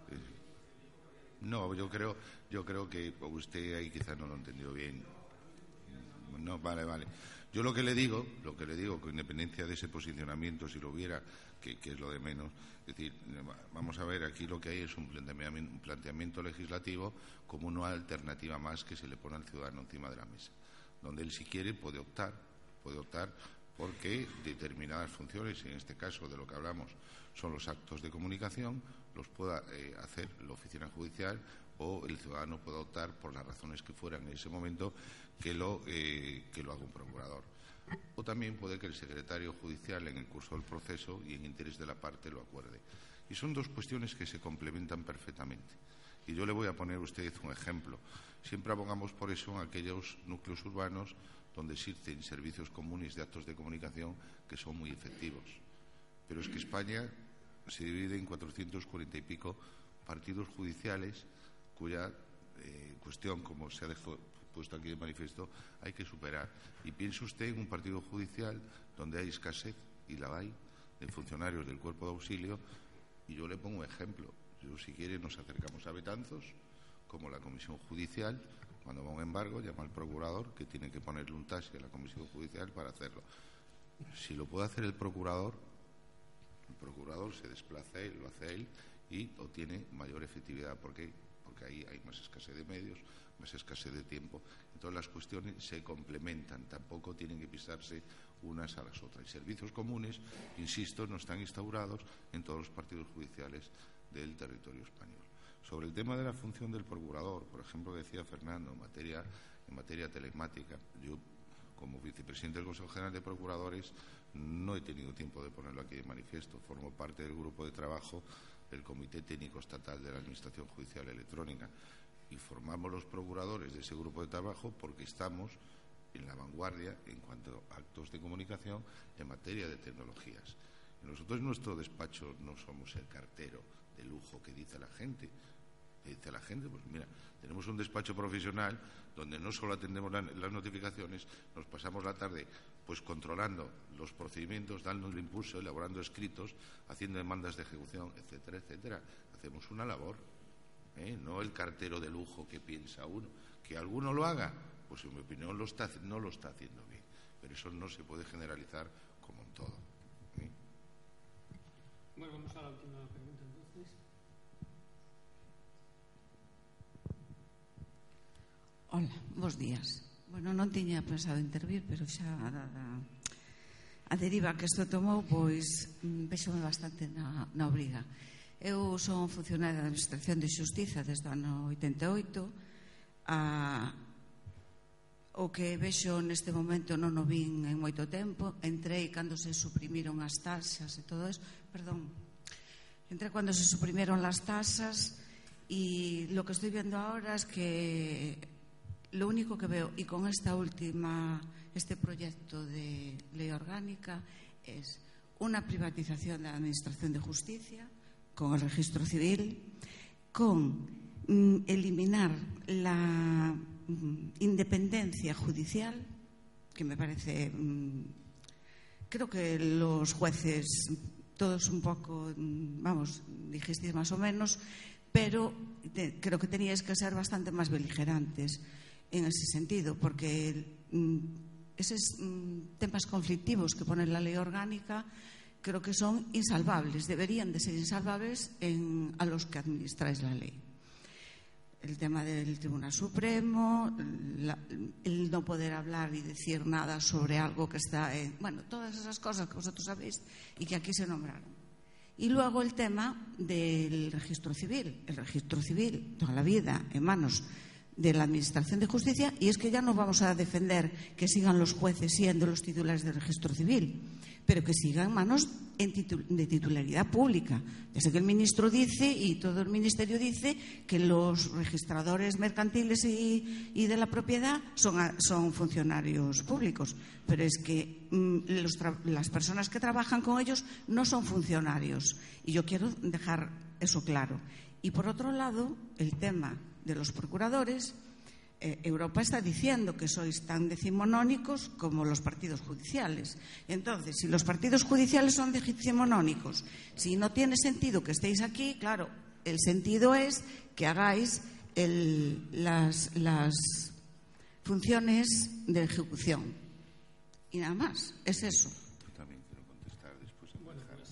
No, yo creo que usted ahí quizás no lo entendió bien. No, vale. Yo lo que le digo, con independencia de ese posicionamiento, si lo hubiera, que es lo de menos, es decir, vamos a ver, aquí lo que hay es un planteamiento legislativo como una alternativa más que se le pone al ciudadano encima de la mesa, donde él, si quiere, puede optar porque determinadas funciones, en este caso de lo que hablamos, son los actos de comunicación, los pueda hacer la oficina judicial, o el ciudadano pueda optar, por las razones que fueran en ese momento, que lo haga un procurador. O también puede que el secretario judicial, en el curso del proceso y en interés de la parte, lo acuerde. Y son dos cuestiones que se complementan perfectamente. Y yo le voy a poner a usted un ejemplo. Siempre abogamos por eso en aquellos núcleos urbanos donde existen servicios comunes de actos de comunicación que son muy efectivos. Pero es que España se divide en 440 y pico partidos judiciales cuya cuestión, como se ha puesto aquí de manifiesto, hay que superar. Y piense usted en un partido judicial donde hay escasez, y la hay, de funcionarios del cuerpo de auxilio, y yo le pongo un ejemplo. Yo, si quiere, nos acercamos a Betanzos, como la comisión judicial, cuando va un embargo, llama al procurador, que tiene que ponerle un taxi a la comisión judicial para hacerlo. Si lo puede hacer el procurador se desplaza él, lo hace él y obtiene mayor efectividad. ¿Por qué? Porque ahí hay más escasez de medios, más escasez de tiempo. Entonces las cuestiones se complementan, tampoco tienen que pisarse unas a las otras. Y servicios comunes, insisto, no están instaurados en todos los partidos judiciales del territorio español. Sobre el tema de la función del procurador, por ejemplo, decía Fernando, en materia telemática, yo, como vicepresidente del Consejo General de Procuradores, no he tenido tiempo de ponerlo aquí de manifiesto. Formo parte del grupo de trabajo del Comité Técnico Estatal de la Administración Judicial Electrónica y formamos los procuradores de ese grupo de trabajo porque estamos en la vanguardia en cuanto a actos de comunicación en materia de tecnologías. Y nosotros en nuestro despacho no somos el cartero de lujo que dice la gente. Dice la gente, pues mira, tenemos un despacho profesional donde no solo atendemos las notificaciones, nos pasamos la tarde pues controlando los procedimientos, dando el impulso, elaborando escritos, haciendo demandas de ejecución, etcétera, etcétera. Hacemos una labor, no el cartero de lujo que piensa uno. Que alguno lo haga, pues en mi opinión no lo está haciendo bien, pero eso no se puede generalizar como en todo. Bueno, vamos a la última pregunta entonces. Hola, bons días. Bueno, non tiña pensado intervir, pero xa a deriva que isto tomou, pois vexome bastante na obriga. Eu son funcionaria da Administración de Xustiza desde o ano 88. O que vexo neste momento non o vin en moito tempo. Entrei cando se suprimiron as taxas e todo eso. Entrei cando se suprimiron as taxas e lo que estoy viendo ahora es que lo único que veo, y con este proyecto de ley orgánica, es una privatización de la Administración de Justicia, con el registro civil, con eliminar la independencia judicial, que me parece, creo que los jueces, todos un poco, dijisteis más o menos, pero creo que teníais que ser bastante más beligerantes en ese sentido, porque esos temas conflictivos que pone la ley orgánica creo que son insalvables, deberían de ser insalvables a los que administráis la ley. El tema del Tribunal Supremo, el no poder hablar y decir nada sobre algo que está todas esas cosas que vosotros sabéis y que aquí se nombraron. Y luego el tema del registro civil. El registro civil, toda la vida, en manos de la Administración de Justicia, y es que ya no vamos a defender que sigan los jueces siendo los titulares del registro civil, pero que sigan en manos de titularidad pública. Desde que el ministro dice, y todo el ministerio dice, que los registradores mercantiles y de la propiedad son funcionarios públicos, pero es que las personas que trabajan con ellos no son funcionarios, y yo quiero dejar eso claro. Y por otro lado, el tema de los procuradores, Europa está diciendo que sois tan decimonónicos como los partidos judiciales. Entonces, si los partidos judiciales son decimonónicos, si no tiene sentido que estéis aquí, claro, el sentido es que hagáis las funciones de ejecución. Y nada más, es eso. Yo también quiero contestar después. Bueno, pues,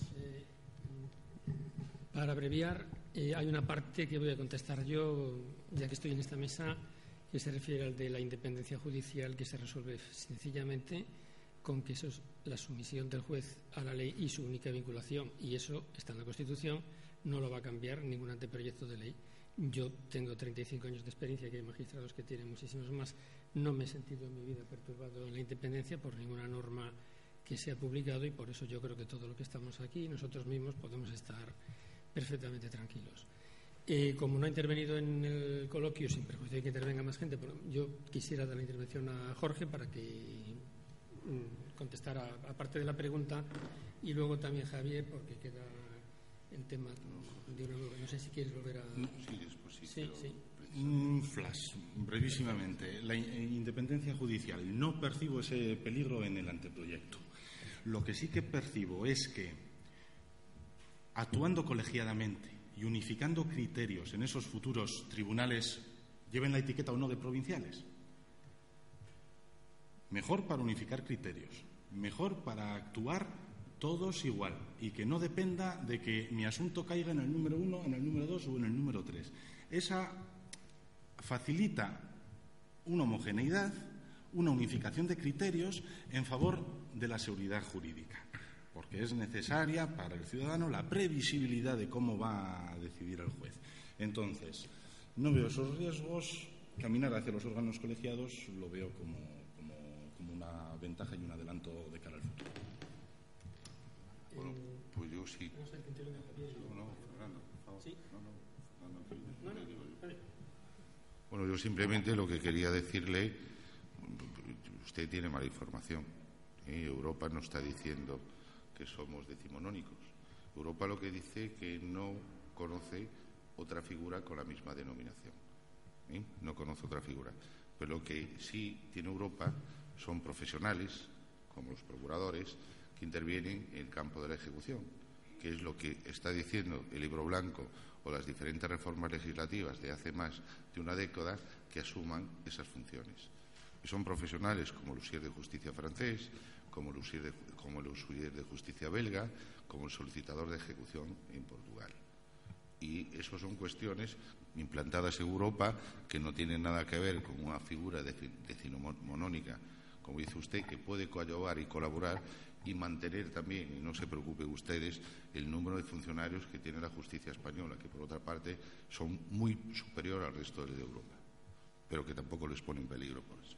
para abreviar, hay una parte que voy a contestar yo, ya que estoy en esta mesa, que se refiere al de la independencia judicial, que se resuelve sencillamente con que eso es la sumisión del juez a la ley y su única vinculación, y eso está en la Constitución, no lo va a cambiar ningún anteproyecto de ley. Yo tengo 35 años de experiencia, que hay magistrados que tienen muchísimos más. No me he sentido en mi vida perturbado en la independencia por ninguna norma que se ha publicado, y por eso yo creo que todo lo que estamos aquí, nosotros mismos, podemos estar perfectamente tranquilos. Como no ha intervenido en el coloquio, sin perjuicio de que intervenga más gente, yo quisiera dar la intervención a Jorge para que contestara aparte de la pregunta, y luego también Javier, porque queda el tema de una nueva. No sé si quieres volver a... Sí, después sí. Sí. Un flash, brevísimamente. La independencia judicial. No percibo ese peligro en el anteproyecto. Lo que sí que percibo es que, actuando colegiadamente y unificando criterios en esos futuros tribunales, lleven la etiqueta o no de provinciales. Mejor para unificar criterios, mejor para actuar todos igual y que no dependa de que mi asunto caiga en el número 1, en el número 2 o en el número 3. Esa facilita una homogeneidad, una unificación de criterios en favor de la seguridad jurídica, porque es necesaria para el ciudadano la previsibilidad de cómo va a decidir el juez. Entonces, no veo esos riesgos. Caminar hacia los órganos colegiados lo veo como una ventaja y un adelanto de cara al futuro. Bueno, pues yo sí. Bueno, yo simplemente lo que quería decirle, usted tiene mala información. Europa no está diciendo que somos decimonónicos. Europa lo que dice que no conoce otra figura con la misma denominación. No conoce otra figura. Pero lo que sí tiene Europa son profesionales, como los procuradores, que intervienen en el campo de la ejecución, que es lo que está diciendo el libro blanco o las diferentes reformas legislativas de hace más de una década, que asuman esas funciones. Y son profesionales como el Huissier de Justicia francés, como el Huissier de Justicia belga, como el solicitador de ejecución en Portugal. Y eso son cuestiones implantadas en Europa que no tienen nada que ver con una figura decimonónica, como dice usted, que puede coadyuvar y colaborar y mantener también, y no se preocupen ustedes, el número de funcionarios que tiene la justicia española, que por otra parte son muy superior al resto de Europa, pero que tampoco les pone en peligro por eso.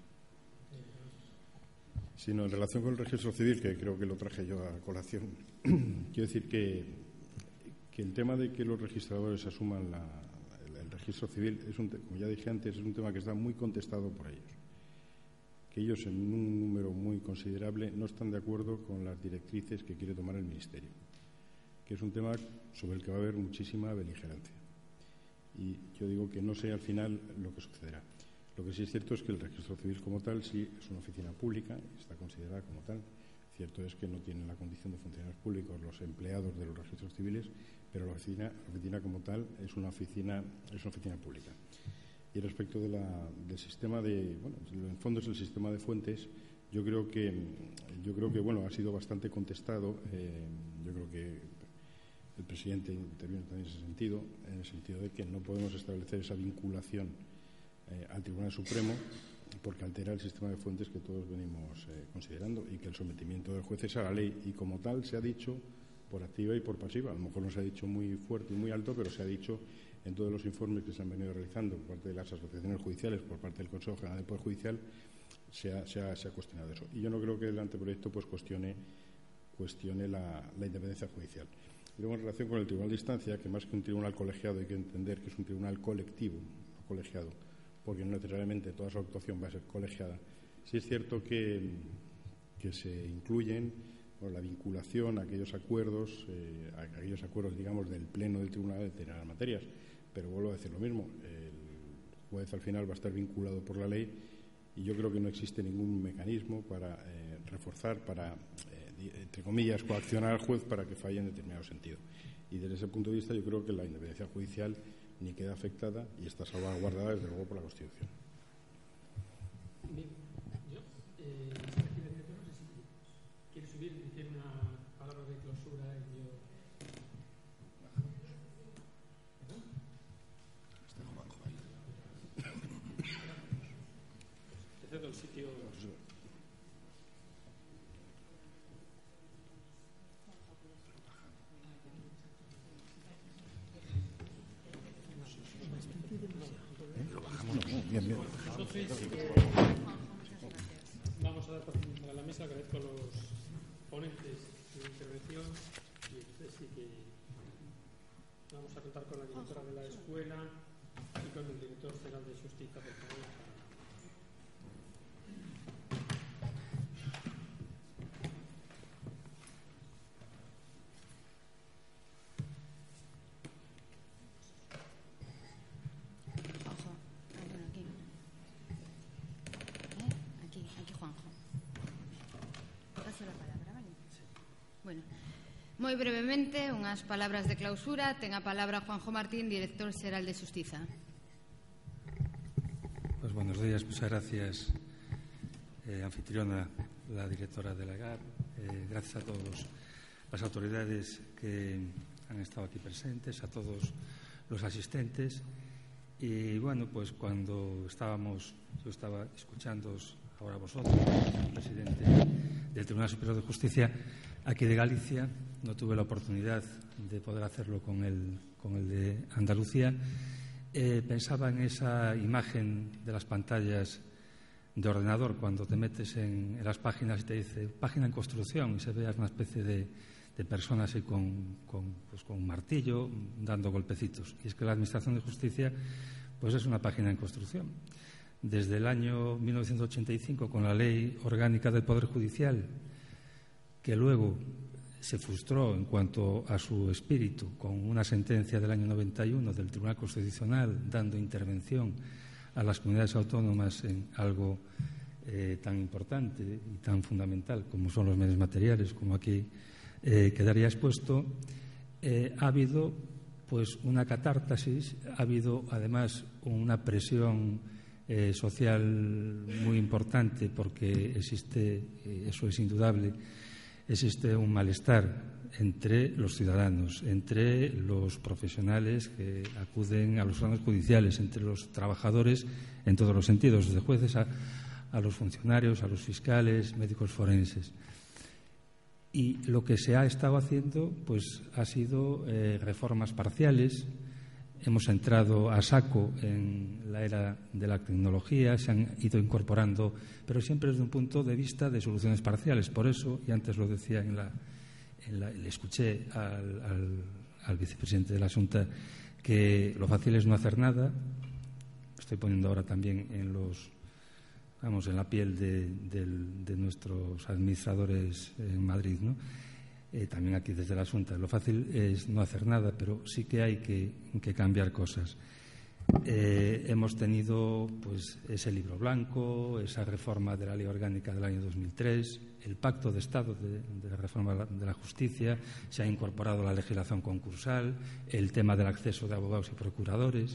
Sino en relación con el registro civil, que creo que lo traje yo a colación, quiero decir que el tema de que los registradores asuman el registro civil, como ya dije antes, es un tema que está muy contestado por ellos. Que ellos, en un número muy considerable, no están de acuerdo con las directrices que quiere tomar el Ministerio, que es un tema sobre el que va a haber muchísima beligerancia. Y yo digo que no sé al final lo que sucederá. Lo que sí es cierto es que el registro civil como tal sí es una oficina pública, está considerada como tal. Cierto es que no tienen la condición de funcionarios públicos los empleados de los registros civiles, pero la oficina como tal es una oficina pública. Y respecto del sistema en el fondo es el sistema de fuentes. Yo creo que ha sido bastante contestado. Yo creo que el presidente interviene también en el sentido de que no podemos establecer esa vinculación al Tribunal Supremo, porque altera el sistema de fuentes que todos venimos considerando, y que el sometimiento del juez es a la ley, y como tal se ha dicho por activa y por pasiva. A lo mejor no se ha dicho muy fuerte y muy alto, pero se ha dicho en todos los informes que se han venido realizando por parte de las asociaciones judiciales, por parte del Consejo General del Poder Judicial, se ha cuestionado eso. Y yo no creo que el anteproyecto cuestione la independencia judicial. Y luego, en relación con el tribunal de instancia, que más que un tribunal colegiado hay que entender que es un tribunal colectivo, no colegiado, porque no necesariamente toda su actuación va a ser colegiada. Sí es cierto que se incluyen la vinculación a aquellos acuerdos, digamos, del Pleno del Tribunal de determinadas materias, pero vuelvo a decir lo mismo, el juez al final va a estar vinculado por la ley, y yo creo que no existe ningún mecanismo para reforzar, para, entre comillas, coaccionar al juez para que falle en determinado sentido. Y desde ese punto de vista yo creo que la independencia judicial ni queda afectada y está salvaguardada desde luego por la Constitución. Bien, yo, no sé si quiere subir y decir una palabra de clausura y yo... ¿Perdón? Está Juanjo ahí. Te cedo el sitio... Bien. Entonces, vamos a dar para la mesa. Agradezco a los ponentes de intervención y usted sí que Vamos a contar con la directora de la escuela y con el director general de Justicia, por favor. Moi brevemente, unhas palabras de clausura. Ten a palabra Juanjo Martín, director xeral de Xustiza. Pues buenos días, muchas gracias, anfitriona, la directora de la GAP. Gracias a todas las autoridades que han estado aquí presentes, a todos los asistentes. Y bueno, pues cuando yo estaba escuchándoos ahora vosotros, el presidente del Tribunal Superior de Justicia aquí de Galicia, no tuve la oportunidad de poder hacerlo con el de Andalucía. Pensaba en esa imagen de las pantallas de ordenador cuando te metes en las páginas y te dice página en construcción y se ve una especie de personas así con un martillo dando golpecitos. Y es que la Administración de Justicia pues es una página en construcción. Desde el año 1985, con la Ley Orgánica del Poder Judicial, que luego se frustró en cuanto a su espíritu con una sentencia del año 91 del Tribunal Constitucional dando intervención a las comunidades autónomas en algo tan importante y tan fundamental como son los medios materiales, como aquí quedaría expuesto. Ha habido pues una catarsis, ha habido además una presión social muy importante porque existe, eso es indudable, existe un malestar entre los ciudadanos, entre los profesionales que acuden a los órganos judiciales, entre los trabajadores en todos los sentidos, desde jueces a los funcionarios, a los fiscales, médicos forenses. Y lo que se ha estado haciendo pues ha sido reformas parciales. Hemos entrado a saco en la era de la tecnología, se han ido incorporando, pero siempre desde un punto de vista de soluciones parciales. Por eso, y antes lo decía le escuché al vicepresidente de la Junta, que lo fácil es no hacer nada. Estoy poniendo ahora también en la piel de nuestros administradores en Madrid, ¿no? También aquí desde la Junta. Lo fácil es no hacer nada, pero sí que hay que cambiar cosas. Hemos tenido pues ese libro blanco, esa reforma de la Ley Orgánica del año 2003, el Pacto de Estado de la reforma de la justicia, se ha incorporado la legislación concursal, el tema del acceso de abogados y procuradores.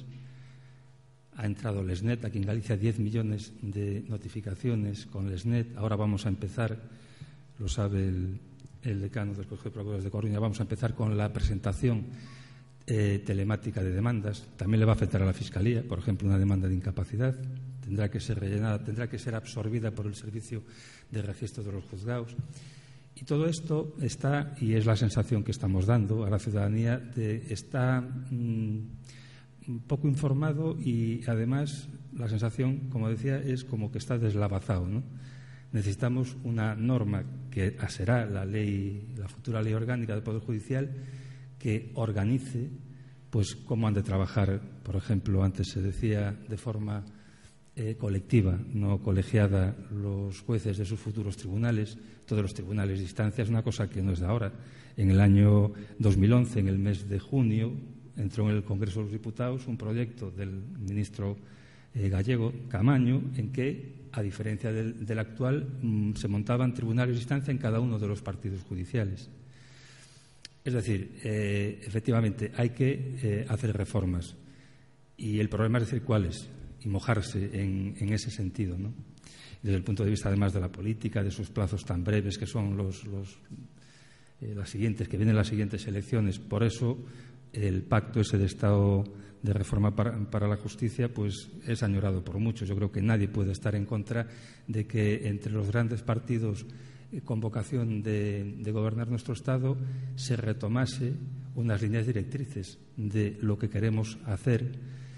Ha entrado Lesnet, aquí en Galicia 10 millones de notificaciones con Lesnet. Ahora vamos a empezar, lo sabe el decano del Colegio de Procuradores de Coruña, vamos a empezar con la presentación telemática de demandas. También le va a afectar a la Fiscalía, por ejemplo, una demanda de incapacidad. Tendrá que ser rellenada, tendrá que ser absorbida por el Servicio de Registro de los Juzgados. Y todo esto está, y es la sensación que estamos dando a la ciudadanía, está poco informado y además la sensación, como decía, es como que está deslavazado, ¿no? Necesitamos una norma que será la futura Ley Orgánica del Poder Judicial que organice pues cómo han de trabajar, por ejemplo, antes se decía de forma colectiva, no colegiada, los jueces de sus futuros tribunales, todos los tribunales de instancia. Es una cosa que no es de ahora. En el año 2011, en el mes de junio, entró en el Congreso de los Diputados un proyecto del ministro gallego, Camaño, en que, a diferencia del actual, se montaban tribunales de instancia en cada uno de los partidos judiciales. Es decir, efectivamente, hay que hacer reformas. Y el problema es decir cuáles y mojarse en ese sentido, ¿no? Desde el punto de vista, además, de la política, de esos plazos tan breves que son las siguientes, que vienen las siguientes elecciones. Por eso, el pacto ese de Estado de reforma para la justicia pues es añorado por muchos. Yo creo que nadie puede estar en contra de que entre los grandes partidos con vocación de gobernar nuestro Estado se retomase unas líneas directrices de lo que queremos hacer.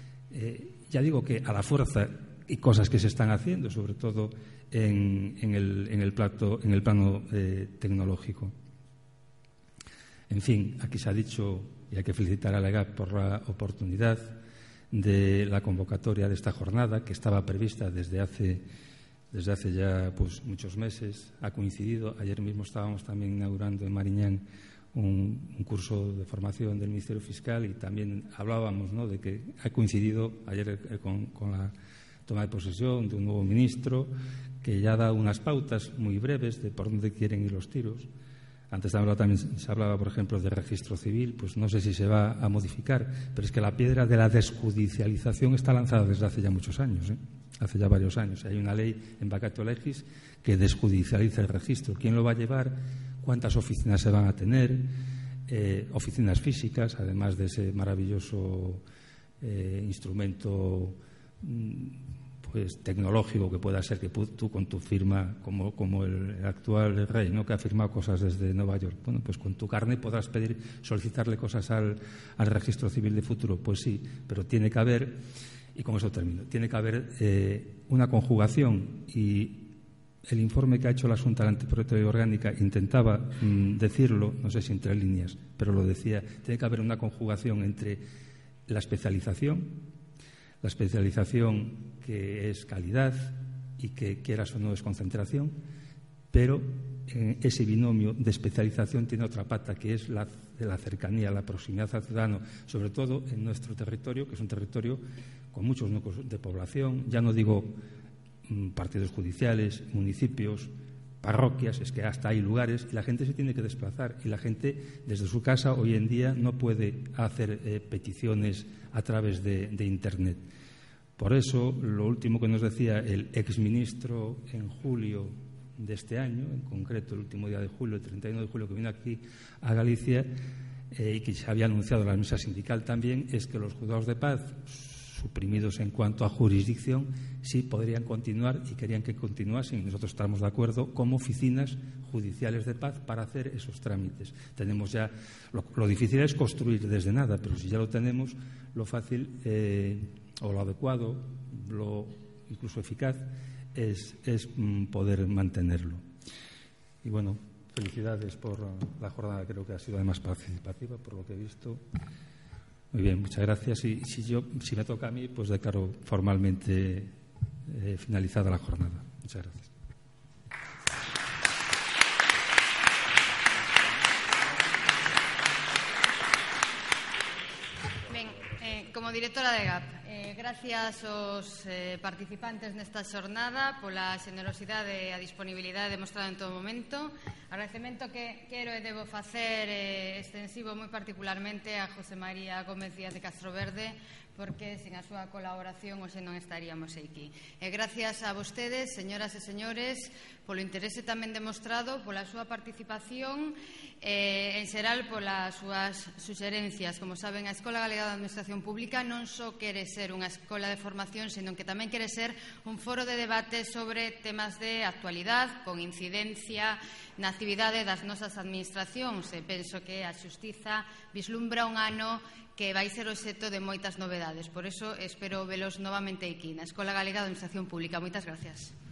Ya digo que a la fuerza y cosas que se están haciendo, sobre todo en el plano tecnológico. En fin, aquí se ha dicho, y hay que felicitar a la GAP por la oportunidad de la convocatoria de esta jornada, que estaba prevista desde hace ya pues muchos meses. Ha coincidido, ayer mismo estábamos también inaugurando en Mariñán un curso de formación del Ministerio Fiscal, y también hablábamos, ¿no?, de que ha coincidido ayer con la toma de posesión de un nuevo ministro, que ya da unas pautas muy breves de por dónde quieren ir los tiros. Antes también se hablaba, por ejemplo, de registro civil. Pues no sé si se va a modificar, pero es que la piedra de la desjudicialización está lanzada desde hace ya muchos años, hace ya varios años. Hay una ley en vacatio legis que desjudicializa el registro. ¿Quién lo va a llevar? ¿Cuántas oficinas se van a tener? Oficinas físicas, además de ese maravilloso instrumento pues tecnológico que pueda ser que tú con tu firma, como el actual rey, ¿no?, que ha firmado cosas desde Nueva York. Bueno, pues con tu carne podrás solicitarle cosas al registro civil de futuro. Pues sí, pero tiene que haber, y con eso termino, tiene que haber una conjugación, y el informe que ha hecho la Junta de Antiprotección Orgánica intentaba decirlo, no sé si entre líneas, pero lo decía. Tiene que haber una conjugación entre la especialización que es calidad y que, quieras o no, es concentración, pero ese binomio de especialización tiene otra pata, que es la de la cercanía, la proximidad al ciudadano, sobre todo en nuestro territorio, que es un territorio con muchos núcleos de población. Ya no digo partidos judiciales, municipios, parroquias, es que hasta hay lugares, y la gente se tiene que desplazar, y la gente desde su casa hoy en día no puede hacer peticiones a través de Internet. Por eso, lo último que nos decía el exministro en julio de este año, en concreto el último día de julio, el 31 de julio, que vino aquí a Galicia, y que se había anunciado en la mesa sindical también, es que los juzgados de paz, suprimidos en cuanto a jurisdicción, sí podrían continuar, y querían que continuasen. Nosotros estamos de acuerdo como oficinas judiciales de paz para hacer esos trámites. Tenemos ya, lo difícil es construir desde nada, pero si ya lo tenemos, lo fácil o lo adecuado, lo incluso eficaz, es poder mantenerlo. Y bueno, felicidades por la jornada, creo que ha sido además participativa, por lo que he visto. Muy bien, muchas gracias. Y si me toca a mí, pues declaro formalmente finalizada la jornada. Muchas gracias. Como directora de GAP, gracias aos participantes nesta xornada pola xenerosidade e a disponibilidade demostrada en todo momento. Agradecemento que quero e debo facer extensivo moi particularmente a José María Gómez Díaz de Castroverde, porque sin a súa colaboración hoxe non estaríamos aquí. E gracias a vostedes, señoras e señores, polo interese tamén demostrado, pola súa participación en xeral polas súas suxerencias. Como saben, a Escola Galega de Administración Pública non só quere ser unha escola de formación, senón que tamén quere ser un foro de debate sobre temas de actualidade, con incidencia na actividade das nosas administracións. E penso que a xustiza vislumbra un ano que vai ser obxecto de moitas novedades. Por iso espero velos novamente aquí na Escola Galega de Administración Pública. Moitas gracias.